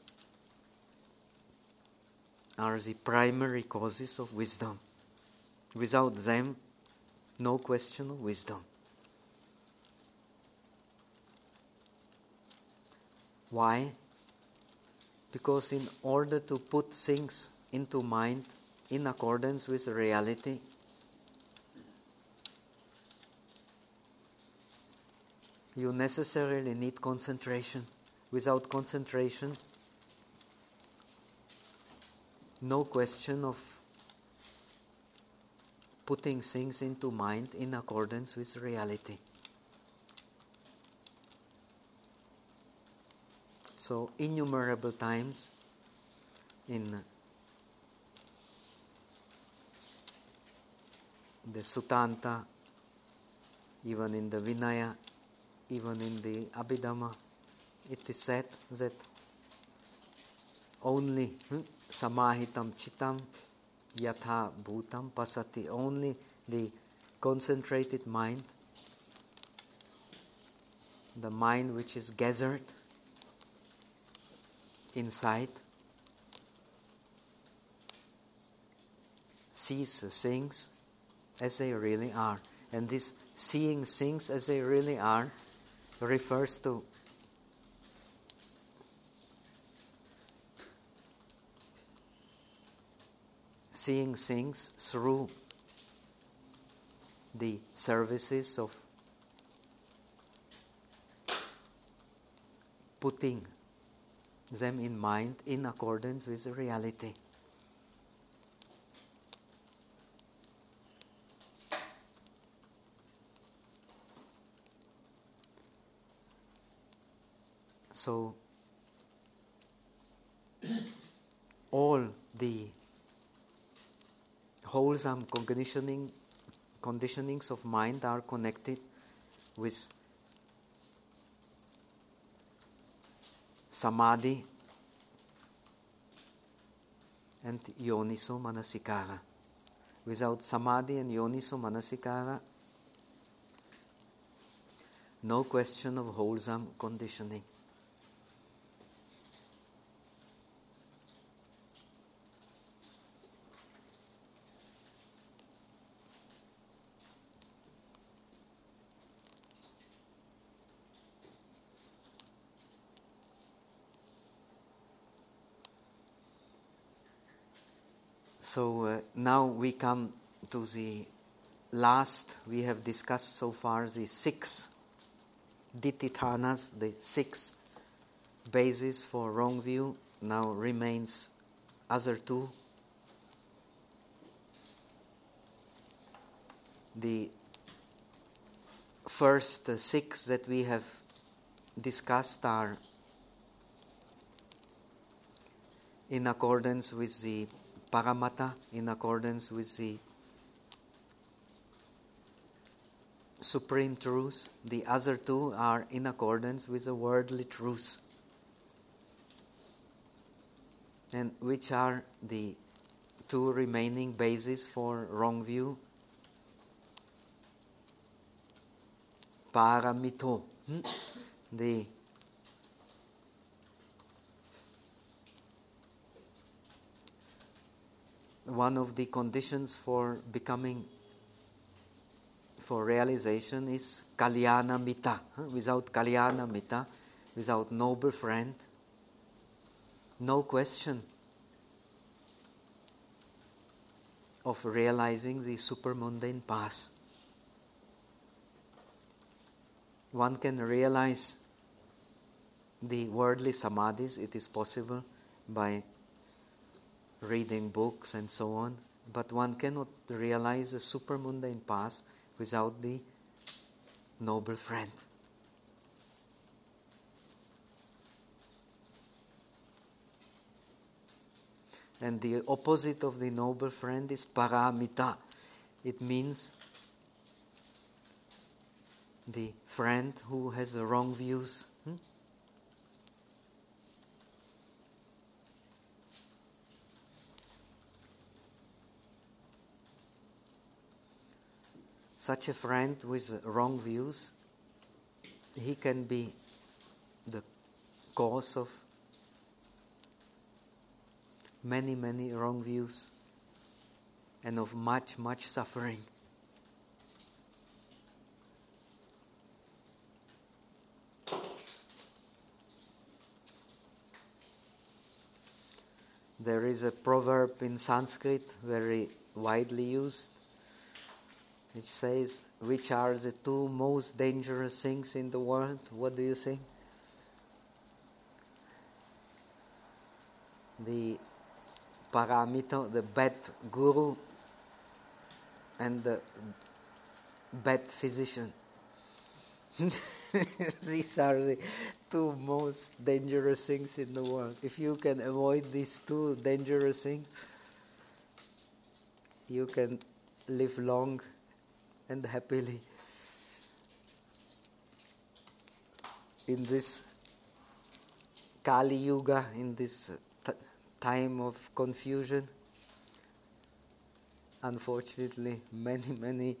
are the primary causes of wisdom. Without them, no question of wisdom. Why? Because in order to put things into mind in accordance with reality, you necessarily need concentration. Without concentration, no question of putting things into mind in accordance with reality. So, innumerable times in the Sutanta, even in the Vinaya, even in the Abhidhamma, it is said that only hmm, samahitam chitam yatha bhutam pasati, only the concentrated mind, the mind which is gathered inside, sees things as they really are. And this seeing things as they really are refers to seeing things through the services of putting them in mind in accordance with reality. So, all the wholesome conditioning, conditionings of mind are connected with samadhi, and yoniso manasikara. Without samadhi and yoniso manasikara, no question of wholesome conditioning. So uh, now we come to the last. We have discussed so far the six ditthithanas, the six bases for wrong view. Now remains other two. The first uh, six that we have discussed are in accordance with the Paramattha, in accordance with the supreme truth. The other two are in accordance with the worldly truth. And which are the two remaining bases for wrong view? Paramito, hmm? the one of the conditions for becoming, for realization is Kalyana Mita. Without Kalyana Mita, without noble friend, no question of realizing the supermundane path. One can realize the worldly samadhis, it is possible by reading books and so on, but one cannot realize the supermundane path without the noble friend. And the opposite of the noble friend is paramita. It means the friend who has the wrong views. Hmm? Such a friend with wrong views, he can be the cause of many, many wrong views and of much, much suffering. There is a proverb in Sanskrit very widely used, which says, which are the two most dangerous things in the world? What do you think? The paramita, the bad guru, and the bad physician. These are the two most dangerous things in the world. If you can avoid these two dangerous things, you can live long and happily. In this Kali Yuga, in this t- time of confusion, unfortunately, many, many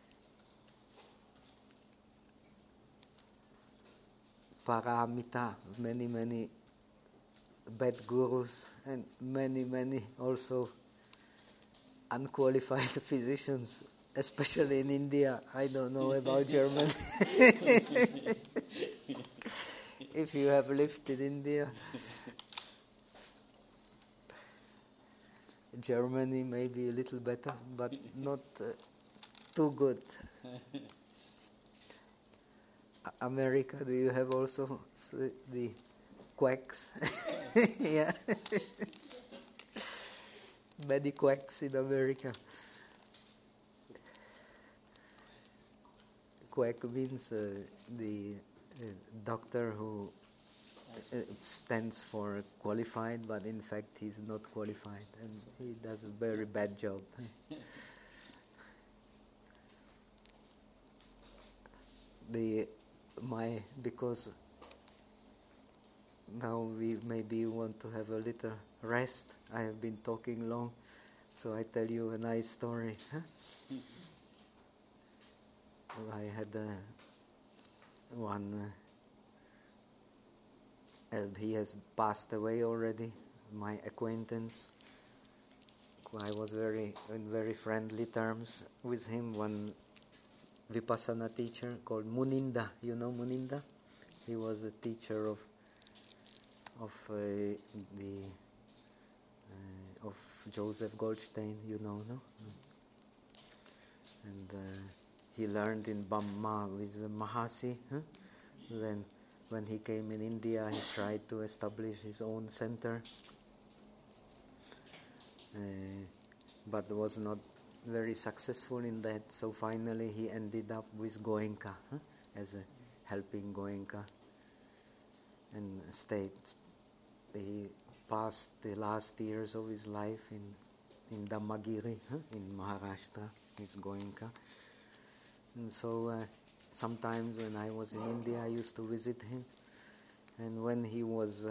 paramita, many, many bad gurus, and many, many also unqualified physicians, especially in India. I don't know about Germany. If you have lived in India, Germany may be a little better, but not uh, too good. America, do you have also the quacks? Yeah. Many quacks in America. Quack means uh, the uh, doctor who uh, stands for qualified, but in fact he's not qualified, and he does a very bad job. the my because now we maybe want to have a little rest. I have been talking long, so I tell you a nice story. Huh? I had uh, one, uh, and he has passed away already, my acquaintance. I was very in very friendly terms with him, one Vipassana teacher called Muninda. You know Muninda? He was a teacher of of uh, the uh, of Joseph Goldstein, you know, no? And uh, he learned in Bamma with uh, Mahasi. Huh? Then when he came in India, he tried to establish his own center, uh, but was not very successful in that. So finally he ended up with Goenka, huh? as a helping Goenka, and stayed. He passed the last years of his life in in Dhammagiri, huh? in Maharashtra, his Goenka. And so uh, sometimes when I was in India, I used to visit him. And when he was uh,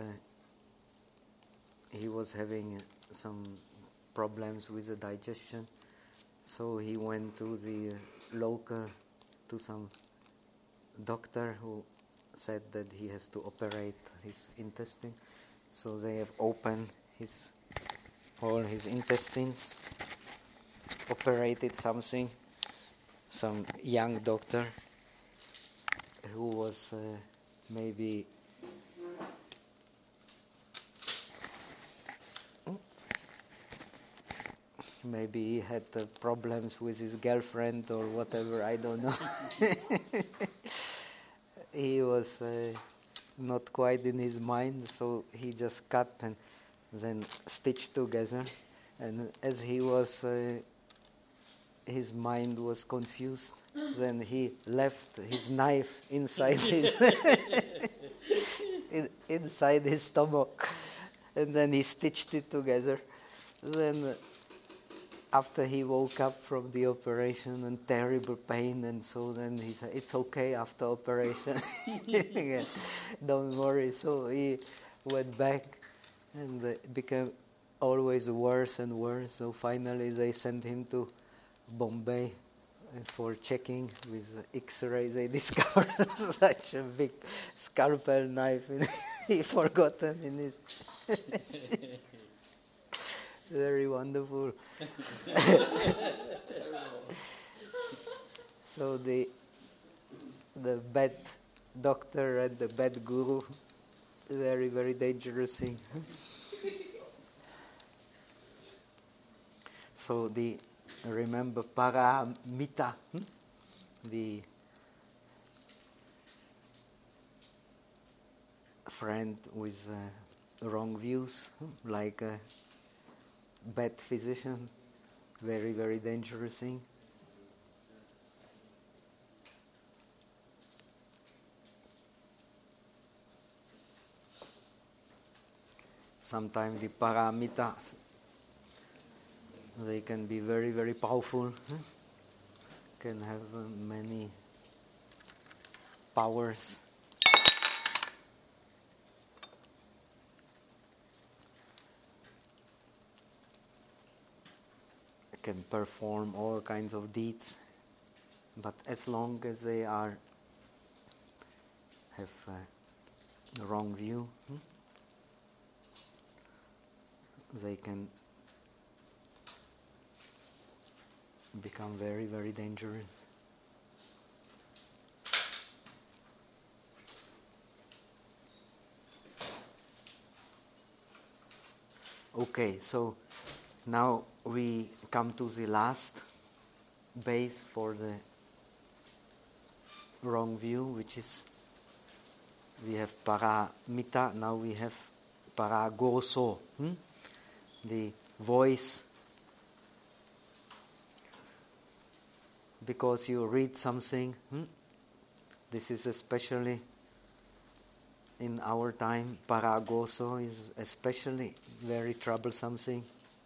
he was having uh, some problems with the digestion, so he went to the uh, local, to some doctor who said that he has to operate his intestine. So they have opened his all his intestines, operated something. Some young doctor who was uh, maybe maybe he had uh, problems with his girlfriend or whatever, I don't know. He was uh, not quite in his mind, so he just cut and then stitched together. And as he was, uh, his mind was confused, then he left his knife inside his in, inside his stomach, and then he stitched it together. Then uh, after he woke up from the operation and terrible pain, and so then he said, it's okay after operation. Don't worry. So he went back, and it became always worse and worse. So finally they sent him to Bombay for checking with X-ray. They discovered such a big scalpel knife in he forgotten in his very wonderful. So the the bad doctor and the bad guru, very very dangerous thing. So the remember Paramita, hmm? the friend with uh, wrong views, hmm? like a bad physician, very very dangerous thing. Sometimes the Paramitas, they can be very very powerful, hmm? Can have uh, many powers. Can perform all kinds of deeds, but as long as they are have a wrong view, hmm? they can become very very dangerous. Okay, so now we come to the last base for the wrong view, which is we have paramita, now we have paragoso, hmm? the voice. Because you read something, hmm? this is especially in our time, paragoso is especially very troublesome thing.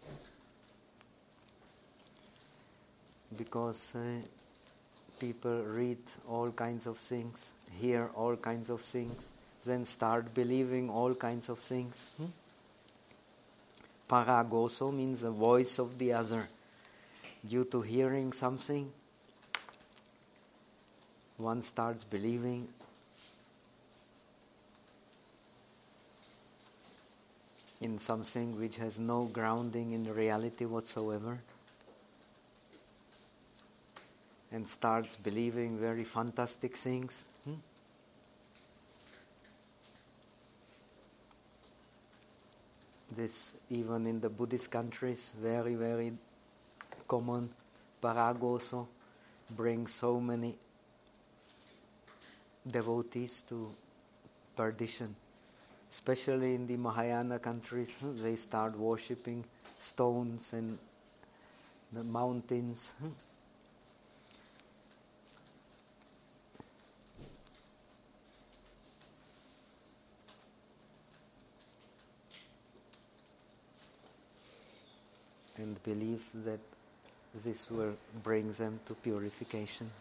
Because uh, people read all kinds of things, hear all kinds of things, then start believing all kinds of things. Hmm? Paragoso means the voice of the other. Due to hearing something, one starts believing in something which has no grounding in reality whatsoever, and starts believing very fantastic things. Hmm? This, even in the Buddhist countries, very, very common. Paragoso brings so many devotees to perdition. Especially in the Mahayana countries, they start worshipping stones and the mountains. And believe that this will bring them to purification.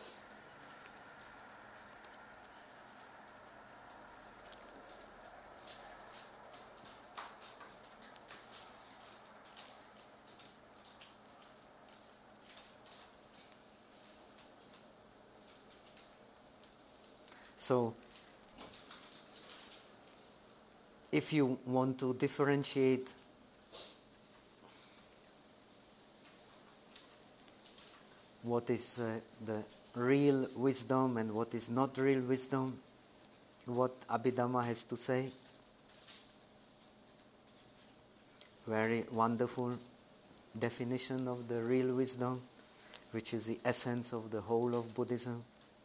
So, if you want to differentiate what is uh, the real wisdom and what is not real wisdom, what Abhidhamma has to say, very wonderful definition of the real wisdom, which is the essence of the whole of Buddhism.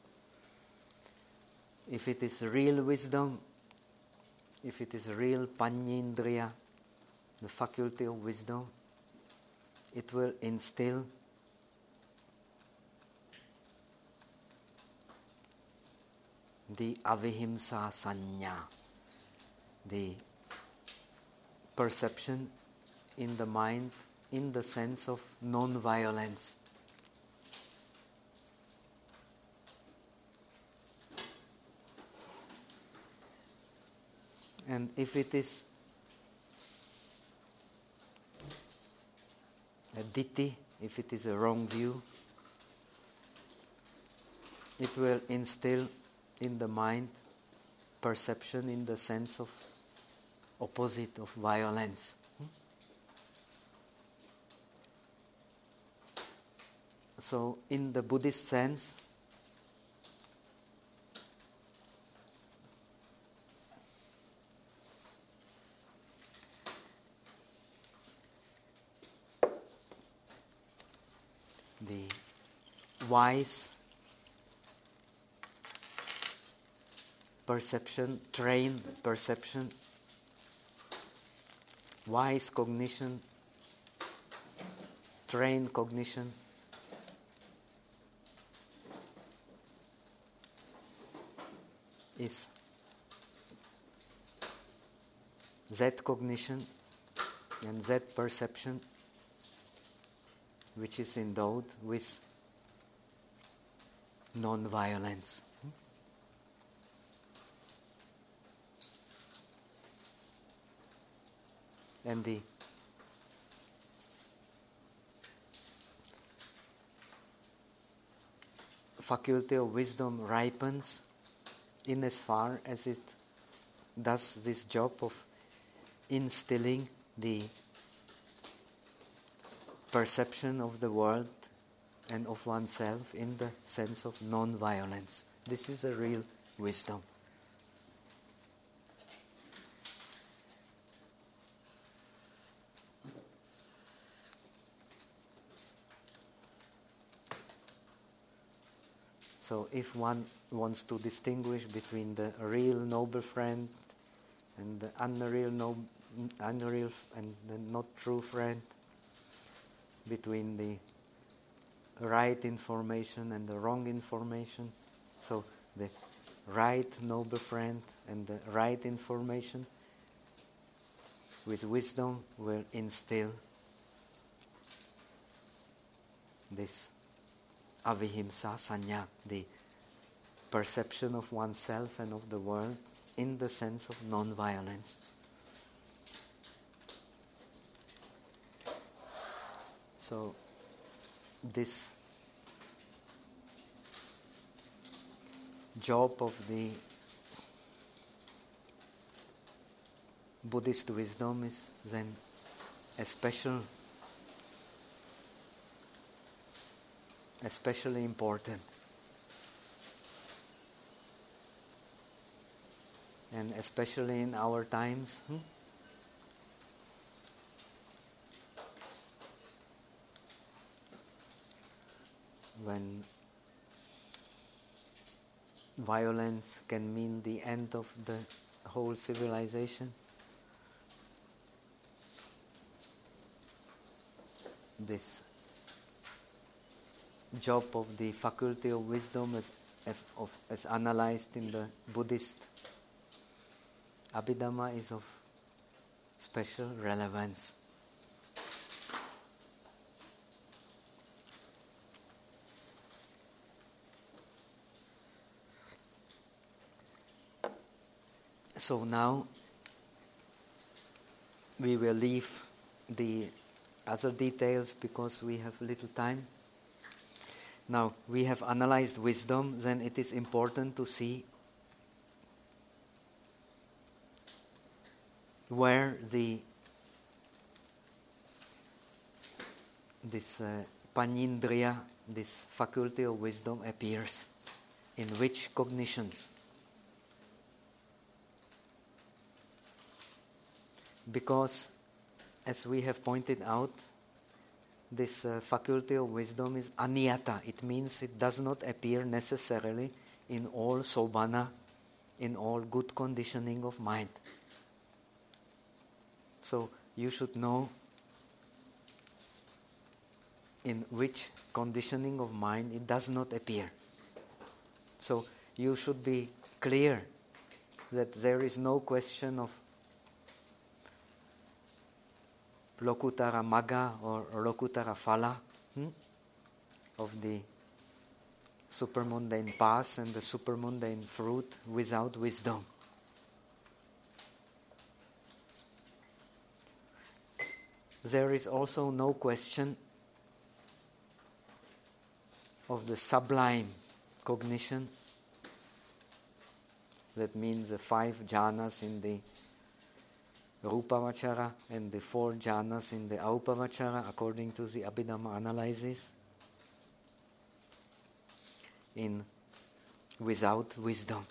If it is real wisdom, if it is real Panyendriya, the faculty of wisdom, it will instill the avihimsa sanya, the perception in the mind in the sense of non-violence. And if it is a ditthi, if it is a wrong view, it will instill in the mind perception in the sense of opposite of violence. So, in the Buddhist sense, the wise perception, trained perception, wise cognition, trained cognition, is that cognition and that perception which is endowed with non-violence. And the faculty of wisdom ripens in as far as it does this job of instilling the perception of the world and of oneself in the sense of non-violence. This is a real wisdom. So if one wants to distinguish between the real noble friend and the unreal, nob- unreal and the not true friend, between the right information and the wrong information, so the right noble friend and the right information with wisdom will instill this avihimsa sanya, the perception of oneself and of the world in the sense of non-violence. So this job of the Buddhist wisdom is then a special, especially important. And especially in our times, hmm? when violence can mean the end of the whole civilization. This job of the faculty of wisdom as, of, as analyzed in the Buddhist Abhidhamma is of special relevance. So now we will leave the other details because we have little time. Now we have analyzed wisdom, then it is important to see where the this uh, Panindriya, this faculty of wisdom appears, in which cognitions. Because, as we have pointed out, this uh, faculty of wisdom is aniyata. It means it does not appear necessarily in all sobhana, in all good conditioning of mind. So you should know in which conditioning of mind it does not appear. So you should be clear that there is no question of Lokutara Magga or Lokutara Phala, hmm? of the supermundane path and the supermundane fruit without wisdom. There is also no question of the sublime cognition. That means the five jhanas in the Rupavachara and the four jhanas in the Aupavachara according to the Abhidhamma analysis, in without wisdom.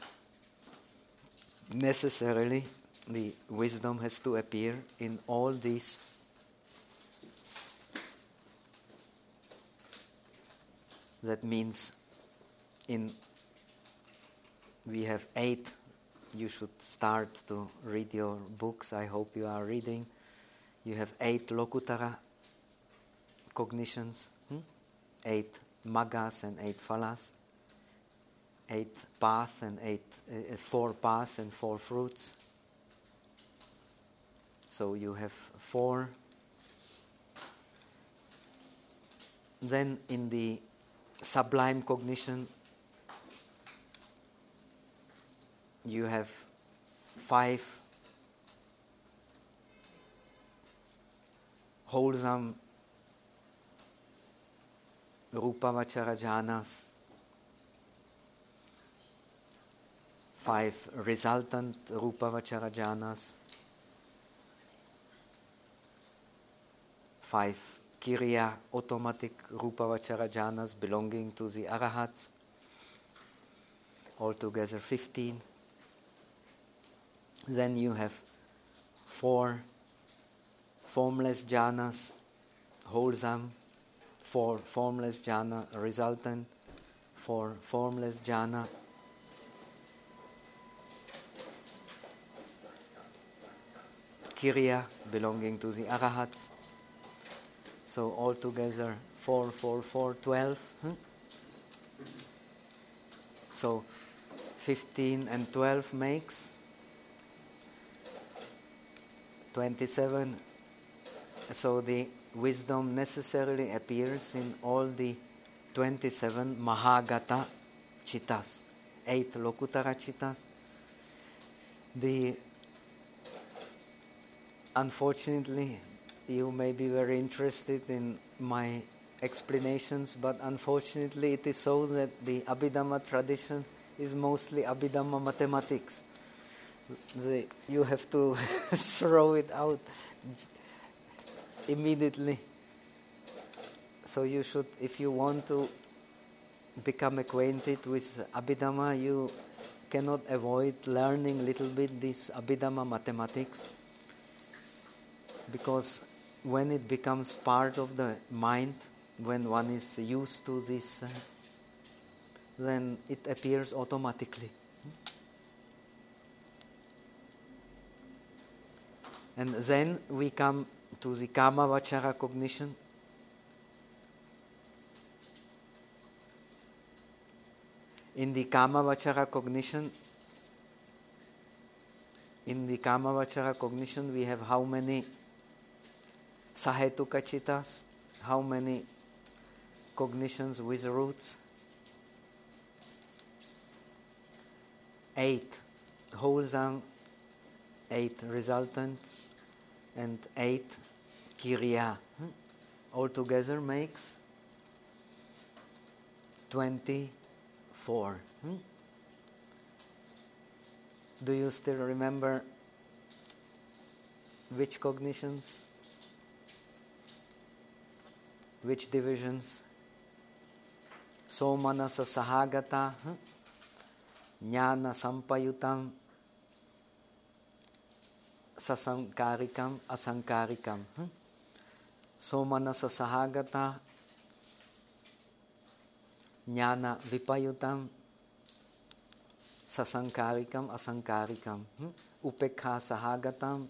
Necessarily the wisdom has to appear in all these that means in we have eight. You should start to read your books. I hope you are reading. You have eight Lokutara cognitions, hmm? eight Maggas and eight Phalas, eight paths and eight, uh, four paths and four fruits. So you have four. Then in the sublime cognition, you have five wholesome Rupavachara jhanas, five resultant Rupavachara jhanas, five Kiriya automatic Rupavachara jhanas belonging to the Arahats, altogether fifteen. Then you have four formless jhanas, wholesome, four formless jhana resultant, four formless jhana, Kiriya belonging to the Arahats. So altogether four, four, four, twelve. Hmm? So fifteen and twelve makes twenty-seven. So the wisdom necessarily appears in all the twenty-seven Mahagata Chittas, eight Lokutara Chittas, The unfortunately, you may be very interested in my explanations, but unfortunately it is so that the Abhidhamma tradition is mostly Abhidhamma mathematics. The, you have to throw it out immediately. So you should, if you want to become acquainted with Abhidhamma, you cannot avoid learning a little bit this Abhidhamma mathematics, because when it becomes part of the mind, when one is used to this, uh, then it appears automatically. And then we come to the Kama Vachara cognition. In the Kama Vachara cognition, in the Kama Vachara cognition, we have how many Sahetuka Chittas, how many cognitions with roots? Eight wholesome, eight resultant, and eight Kiriya. Hmm? Altogether makes twenty-four. Hmm? Do you still remember which cognitions? Which divisions? Somanasa Sahagata, huh? Jnana Sampayutam, Sasankarikam, Asankarikam. Huh? Somanasa Sahagata, Jnana Vipayutam, Sasankarikam, Asankarikam. Hmm? Upekha Sahagatam,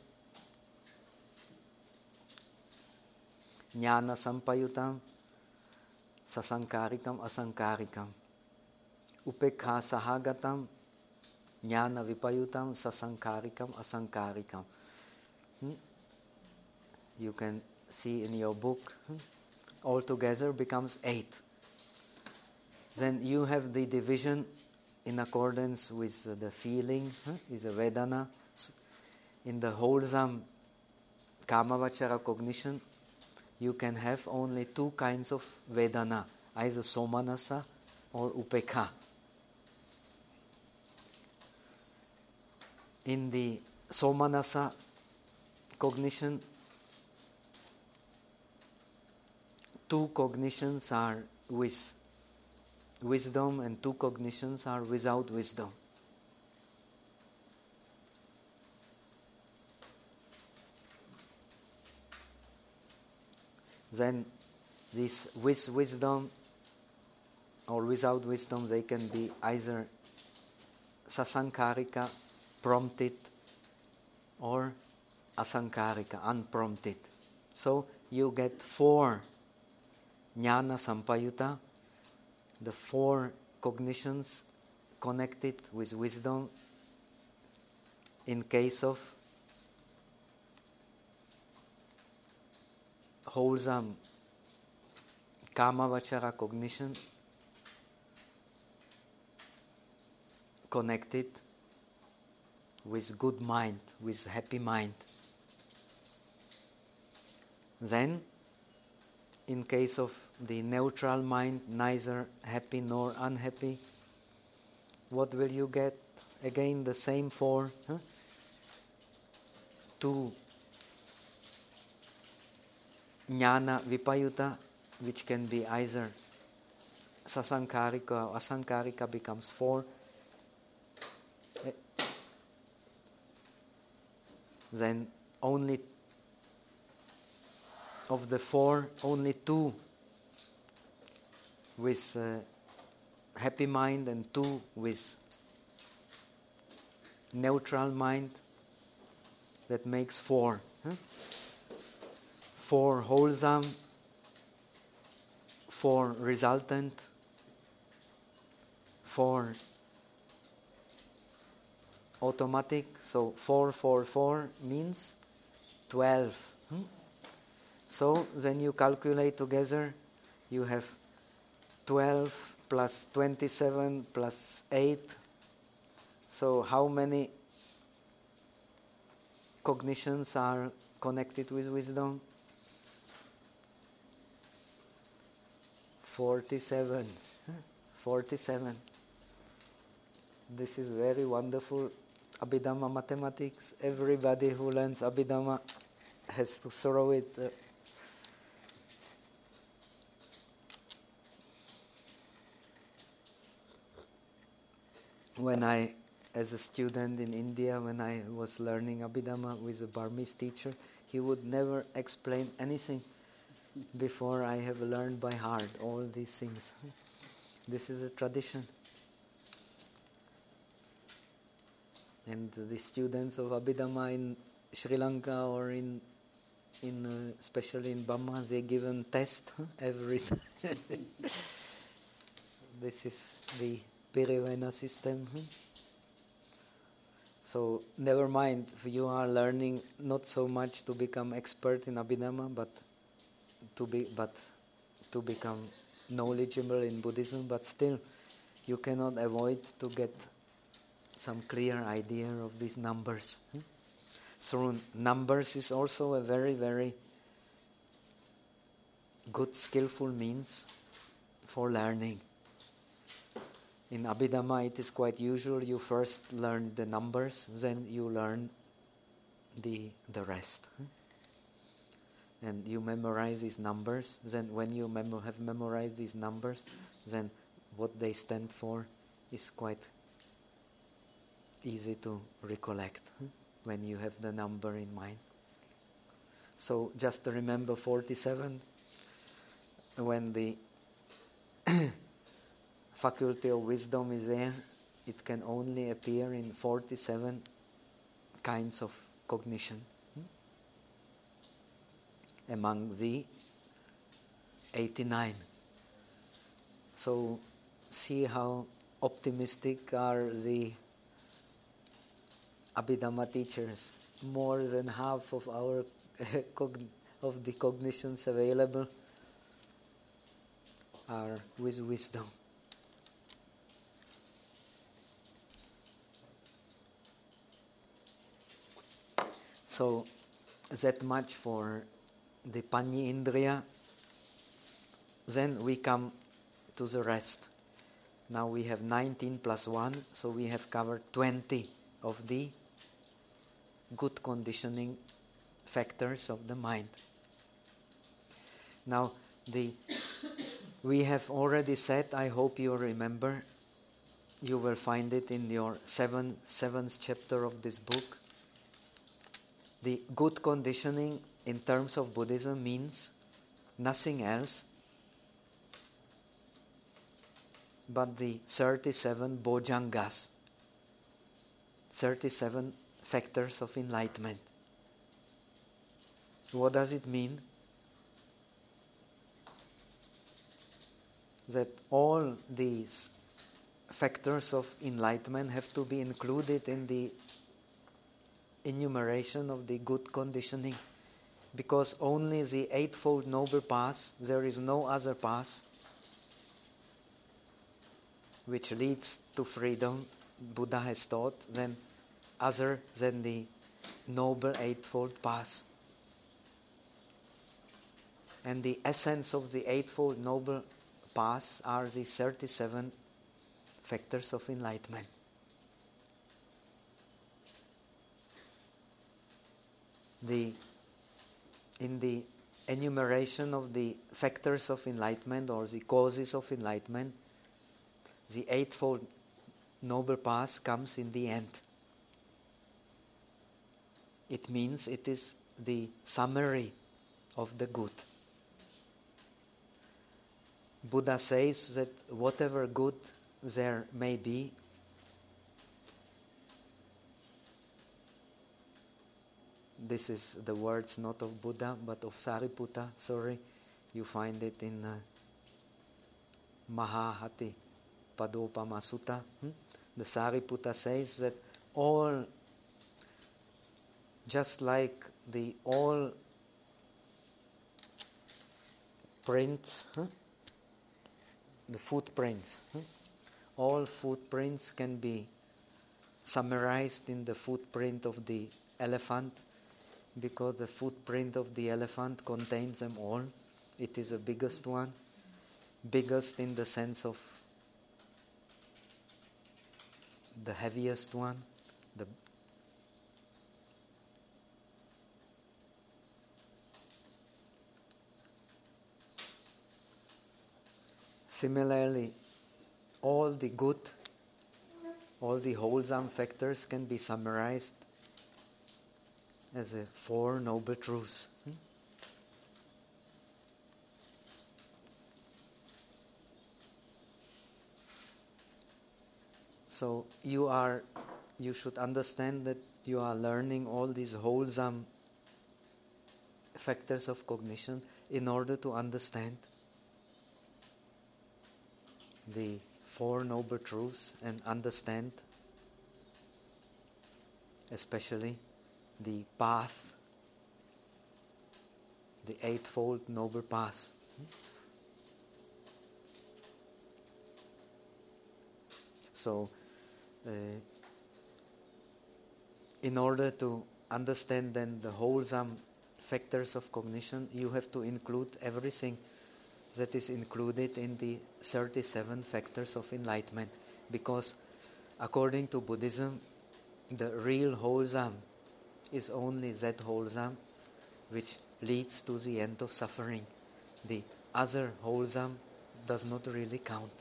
Jnana Sampayutam, Sasankarikam, Asankarikam. Upekha Sahagatam, Jnana Vipayutam, Sasankarikam, Asankarikam. Hmm? You can see in your book, hmm? Altogether becomes eight. Then you have the division in accordance with uh, the feeling, huh? Is a Vedana. In the wholesome Kamavachara cognition, you can have only two kinds of Vedana, either Somanasa or Upekha. In the Somanasa cognition, two cognitions are with wisdom and two cognitions are without wisdom. Then this with wisdom or without wisdom, they can be either sasankarika, prompted, or asankarika, unprompted. So you get four jnana sampayuta, the four cognitions connected with wisdom in case of wholesome Kamavachara cognition connected with good mind, with happy mind. Then, in case of the neutral mind, neither happy nor unhappy, what will you get? Again, the same four. Huh? Two jnana vipayuta, which can be either sasankarika or asankarika, becomes four. Then only of the four, only two with uh, happy mind and two with neutral mind. That makes four. Huh? Four wholesome, four resultant, four automatic. So four, four, four means twelve. Hmm? So then you calculate together, you have twelve plus twenty-seven plus eight. So how many cognitions are connected with wisdom? forty-seven. forty-seven. This is very wonderful. Abhidhamma mathematics. Everybody who learns Abhidhamma has to throw it. Uh, when I, as a student in India, when I was learning Abhidhamma with a Burmese teacher, he would never explain anything before I have learned by heart all these things. This is a tradition. And the students of Abhidhamma in Sri Lanka or in, in uh, especially in Burma, they given test every time. This is the Pirivena system. So never mind if you are learning not so much to become expert in Abhidhamma, but to be but to become knowledgeable in Buddhism, but still you cannot avoid to get some clear idea of these numbers. So numbers is also a very, very good, skillful means for learning. In Abhidhamma it is quite usual, you first learn the numbers, then you learn the the rest. And you memorize these numbers, then when you mem- have memorized these numbers, then what they stand for is quite easy to recollect when you have the number in mind. So just to remember forty-seven, when the faculty of wisdom is there, it can only appear in forty-seven kinds of cognition. Among the eighty-nine. So see how optimistic are the Abhidhamma teachers. More than half of our of the cognitions available are with wisdom. So that much for the Panyi Indriya. Then we come to the rest. Now we have nineteen plus one, so we have covered twenty of the good conditioning factors of the mind. Now the we have already said, I hope you remember, you will find it in your seven, seventh chapter of this book. The good conditioning in terms of Buddhism means nothing else but the thirty-seven bojjhangas, thirty-seven factors of enlightenment. What does it mean? That all these factors of enlightenment have to be included in the enumeration of the good conditioning. Because only the Eightfold Noble Path, there is no other path which leads to freedom, Buddha has taught, than other than the Noble Eightfold Path. And the essence of the Eightfold Noble Path are the thirty-seven factors of enlightenment. The In the enumeration of the factors of enlightenment or the causes of enlightenment, the Eightfold Noble Path comes in the end. It means it is the summary of the good. Buddha says that whatever good there may be, this is the words not of Buddha but of Sariputta, sorry, you find it in uh, Mahahati Padopama Sutta. Hmm? The Sariputta says that all, just like the all prints, huh? the footprints, huh? all footprints can be summarized in the footprint of the elephant, because the footprint of the elephant contains them all. It is the biggest one, biggest in the sense of the heaviest one, the Similarly, all the good, all the wholesome factors can be summarized as a Four Noble Truths. Hmm? So you are, you should understand that you are learning all these wholesome factors of cognition in order to understand the Four Noble Truths and understand especially the path, the Eightfold Noble Path. So, uh, in order to understand then the wholesome factors of cognition, you have to include everything that is included in the thirty-seven factors of enlightenment, because according to Buddhism, the real wholesome is only that wholesome which leads to the end of suffering. The other wholesome does not really count.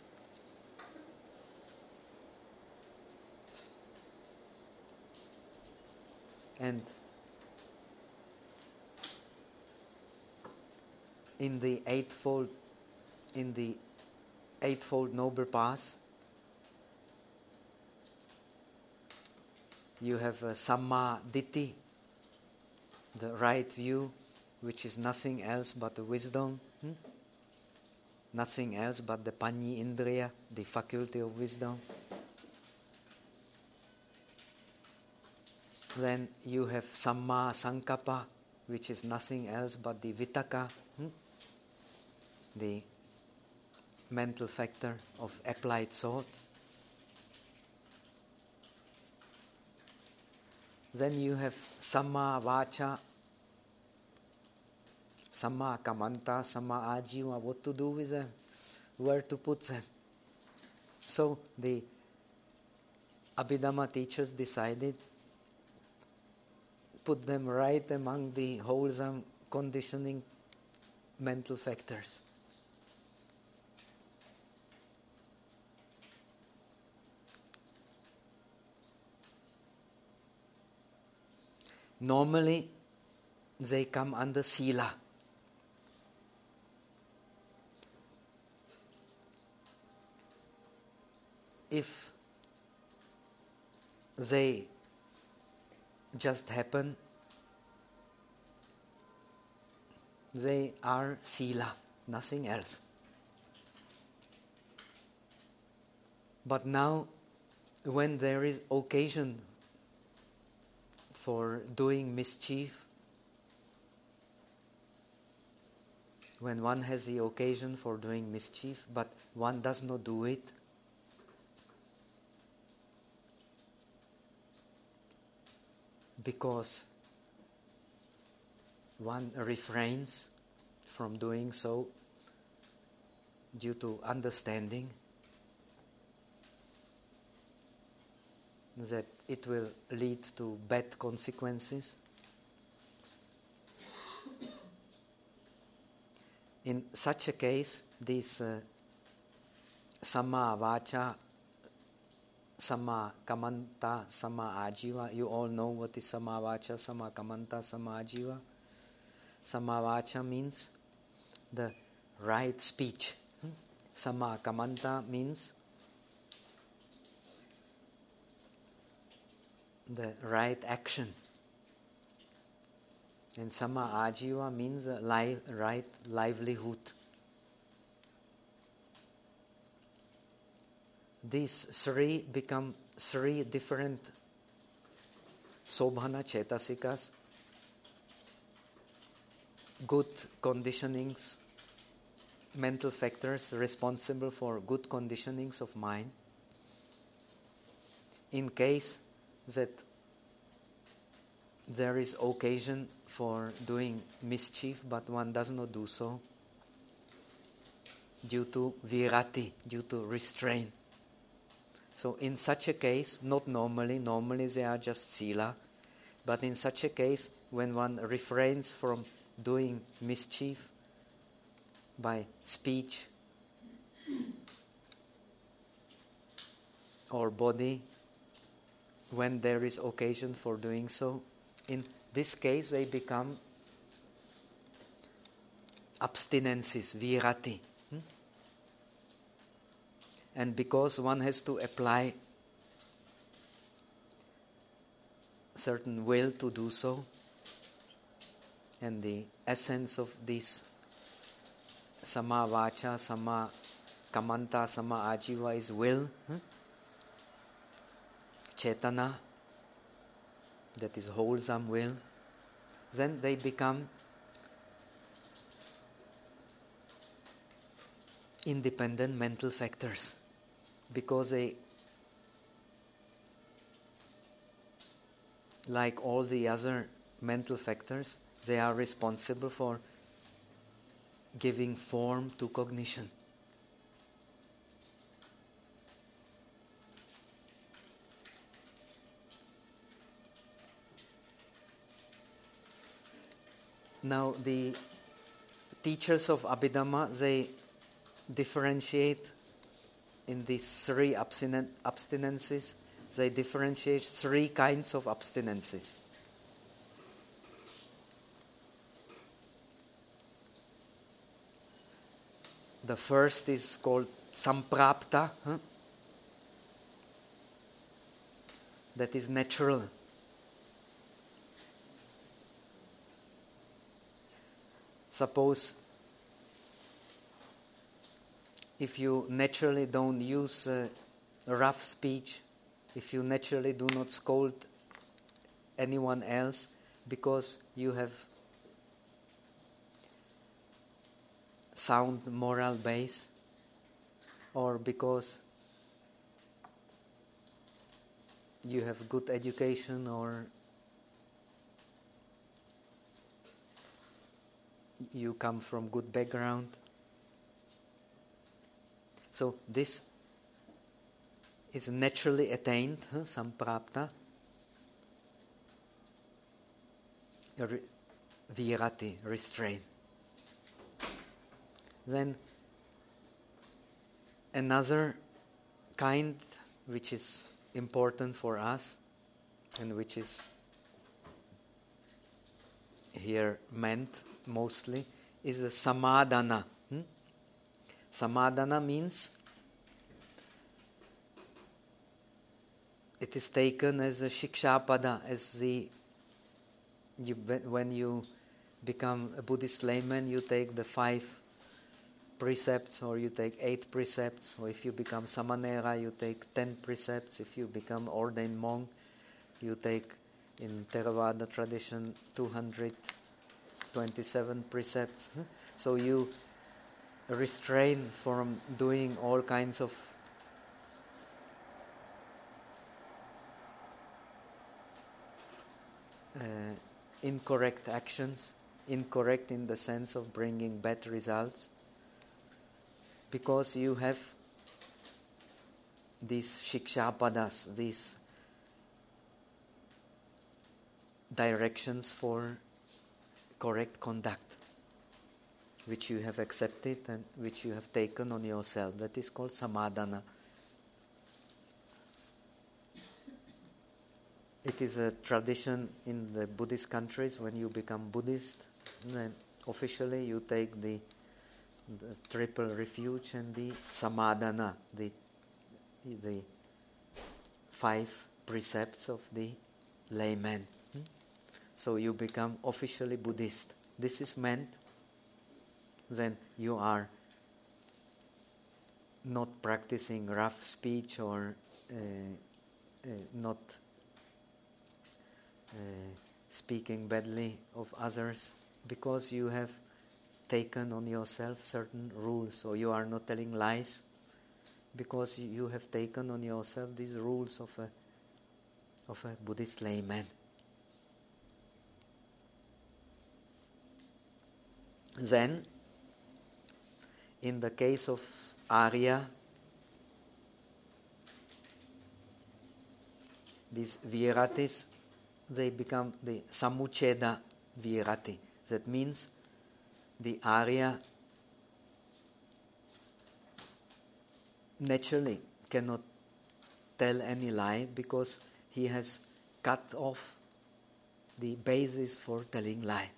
And in the eightfold, in the eightfold noble path, you have a Samma Ditti, the right view, which is nothing else but the wisdom, hmm? nothing else but the Panyi Indriya, the faculty of wisdom. Then you have Samma Sankappa, which is nothing else but the Vitakka, hmm? the mental factor of applied thought. Then you have Samma Vacha, Samma Kamanta, Samma Ajiva, what to do with them, where to put them. So the Abhidhamma teachers decided put them right among the wholesome conditioning mental factors. Normally, they come under Sila. If they just happen, they are Sila, nothing else. But now, when there is occasion for doing mischief, when one has the occasion for doing mischief, but one does not do it, because one refrains from doing so due to understanding that it will lead to bad consequences. In such a case, this uh, Samma Vacha, Samma Kamanta, Samma Ajiva, you all know what is Samma Vacha, Samma Kamanta, Samma Ajiva. Samma Vacha means the right speech. Hmm? Samma Kamanta means the right action. And Samma Ajiva means a li- right livelihood. These three become three different Sobhana Chetasikas, good conditionings, mental factors responsible for good conditionings of mind. In case that there is occasion for doing mischief, but one does not do so due to virati, due to restraint. So in such a case, not normally, normally they are just sila, but in such a case, when one refrains from doing mischief by speech or body, when there is occasion for doing so, in this case they become abstinences, virati. Hmm? And because one has to apply certain will to do so, and the essence of this sama vacha, sama kamanta, sama ajiva is will, hmm? Chetana, that is wholesome will, then they become independent mental factors, because they, like all the other mental factors, they are responsible for giving form to cognition. Now, the teachers of Abhidhamma, they differentiate in these three abstinen- abstinences, they differentiate three kinds of abstinences. The first is called samprapta, huh? That is natural. Suppose if you naturally don't use uh, rough speech, if you naturally do not scold anyone else because you have sound moral base, or because you have good education, or you come from good background. So this is naturally attained, huh, samprapta, Re- virati, restraint. Then another kind which is important for us and which is here meant mostly is a samadhana. Hmm? Samadhana means it is taken as a shikshapada, as the you, when you become a Buddhist layman, you take the five precepts, or you take eight precepts, or if you become samanera, you take ten precepts. If you become ordained monk, you take, in Theravada tradition, two hundred twenty-seven precepts. So you restrain from doing all kinds of uh, incorrect actions, incorrect in the sense of bringing bad results, because you have these shikshapadas, these directions for correct conduct, which you have accepted and which you have taken on yourself. That is called samadhana. It is a tradition in the Buddhist countries. When you become Buddhist, then officially you take the, the triple refuge and the samadhana, the the five precepts of the layman. Hmm? So you become officially Buddhist. This is meant. Then you are not practicing rough speech, or uh, uh, not uh, speaking badly of others, because you have taken on yourself certain rules, or you are not telling lies, because you have taken on yourself these rules of a of a Buddhist layman. Then, in the case of Arya, these viratis, they become the samucheda virati. That means the Arya naturally cannot tell any lie because he has cut off the basis for telling lie.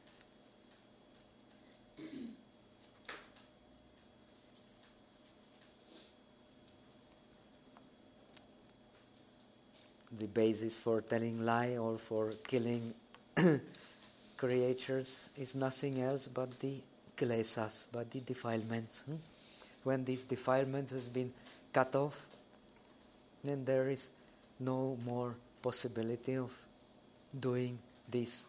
The basis for telling lie or for killing creatures is nothing else but the klesas, but the defilements. Hmm? When these defilements has been cut off, then there is no more possibility of doing these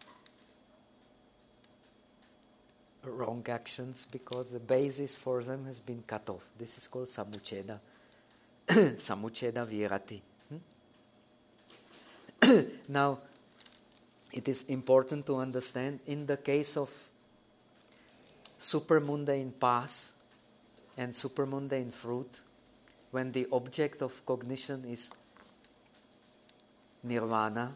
wrong actions because the basis for them has been cut off. This is called samucheda, samucheda virati. Hmm? Now, it is important to understand in the case of supermundane paths and supermundane fruit, when the object of cognition is nirvana,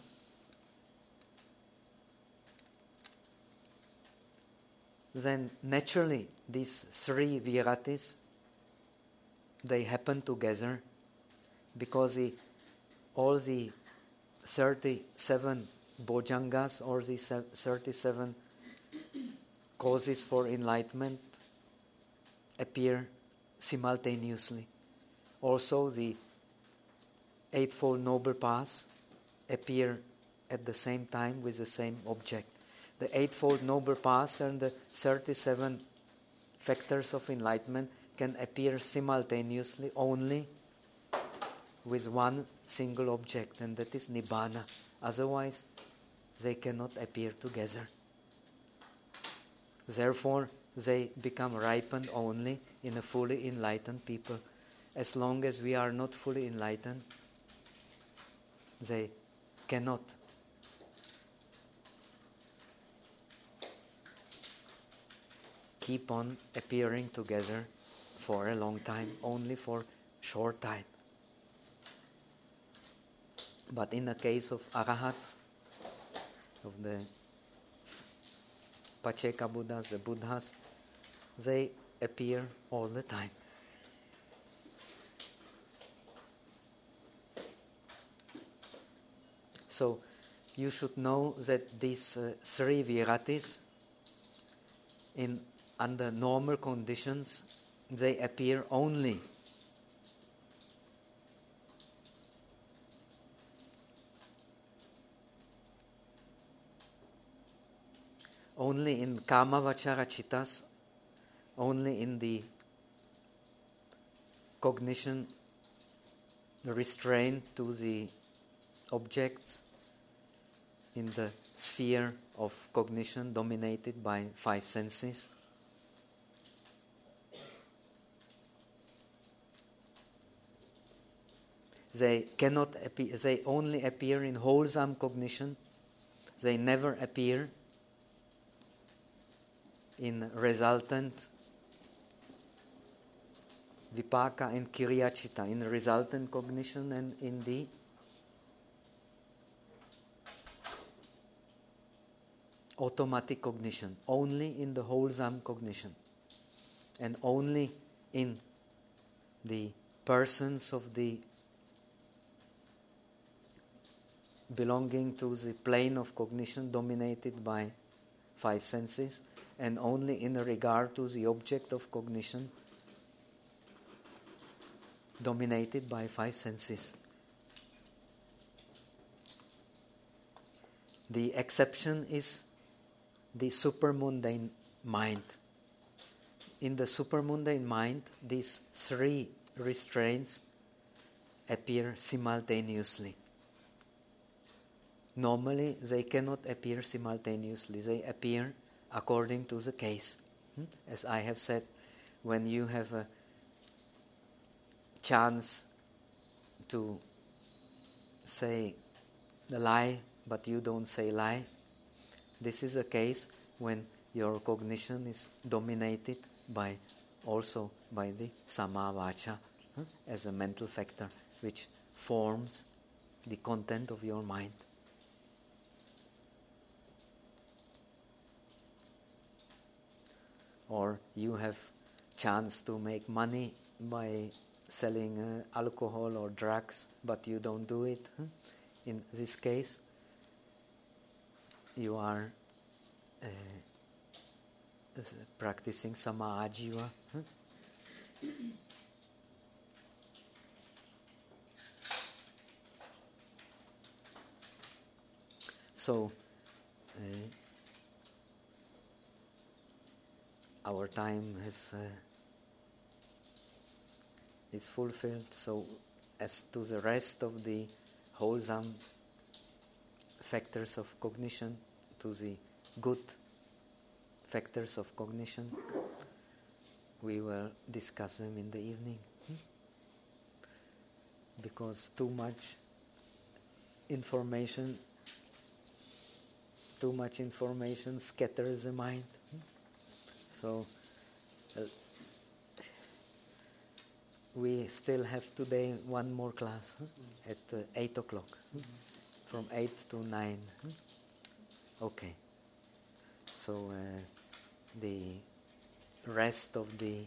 then naturally these three viratis, they happen together because the, all the thirty-seven bhojangas or the thirty-seven causes for enlightenment appear simultaneously. Also the Eightfold Noble Paths appear at the same time with the same object. The Eightfold Noble Paths and the thirty-seven factors of enlightenment can appear simultaneously only with one single object, and that is Nibbana. Otherwise, they cannot appear together. Therefore, they become ripened only in a fully enlightened people. As long as we are not fully enlightened, they cannot keep on appearing together for a long time, only for short time. But in the case of arahats, of the Pacceka Buddhas, the Buddhas, they appear all the time. So you should know that these uh, three viratis, in under normal conditions, they appear only only in kama vachara chittas, only in the cognition restrained to the objects in the sphere of cognition dominated by five senses. They cannot appear, they only appear in wholesome cognition. They never appear in resultant vipaka and kiriyachita, in resultant cognition and in the automatic cognition, only in the wholesome cognition, and only in the persons of the belonging to the plane of cognition dominated by five senses, and only in regard to the object of cognition dominated by five senses. The exception is the supermundane mind. In the supermundane mind, these three restraints appear simultaneously. Normally, they cannot appear simultaneously. They appear according to the case. Hmm? As I have said, when you have a chance to say the lie, but you don't say lie, this is a case when your cognition is dominated by also by the samavacha huh, as a mental factor which forms the content of your mind. Or you have chance to make money by selling uh, alcohol or drugs, but you don't do it. Huh? In this case, you are uh, practicing sama ajiva. Huh? So, uh, our time has, uh, is fulfilled. So, as to the rest of the wholesome factors of cognition, to the good factors of cognition, we will discuss them in the evening. Hmm? Because too much information, too much information scatters the mind. Hmm? So, uh, we still have today one more class huh? mm-hmm. at uh, eight o'clock, mm-hmm. from eight to nine. Hmm? Okay. So uh, the rest of the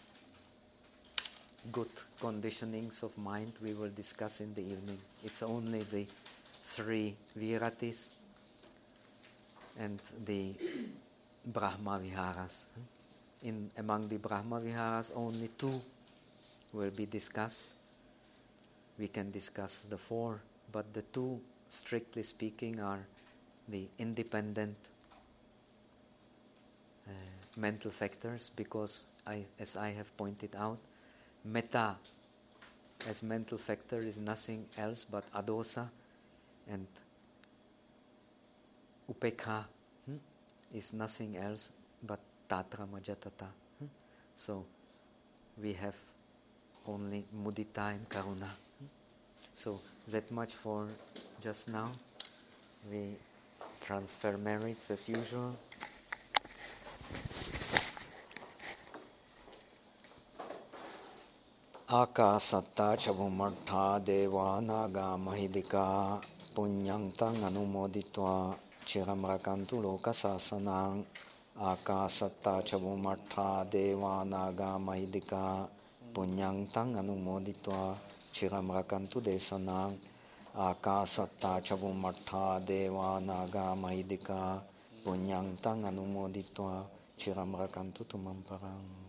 good conditionings of mind we will discuss in the evening. It's only the three viratis and the Brahma Viharas. In among the Brahma Viharas, only two will be discussed. We can discuss the four, but the two, strictly speaking, are the independent uh, mental factors, because, I, as I have pointed out, metta as mental factor is nothing else but adosa, and upekha hmm, is nothing else but tatra majatata. Hmm? So we have only mudita and karuna. Hmm? So that much for just now. We transfer merits as usual. Akasatta chabumartha deva naga mahidika punyang tang anumoditva chiram rakantu loka sasanang. Akasatta chabumartha deva naga mahidika punyang tang anumoditva chiram rakantu desanang. Akasatta chabumartha deva naga mahidika punyang tang anumoditva chiram rakantu tumam parang.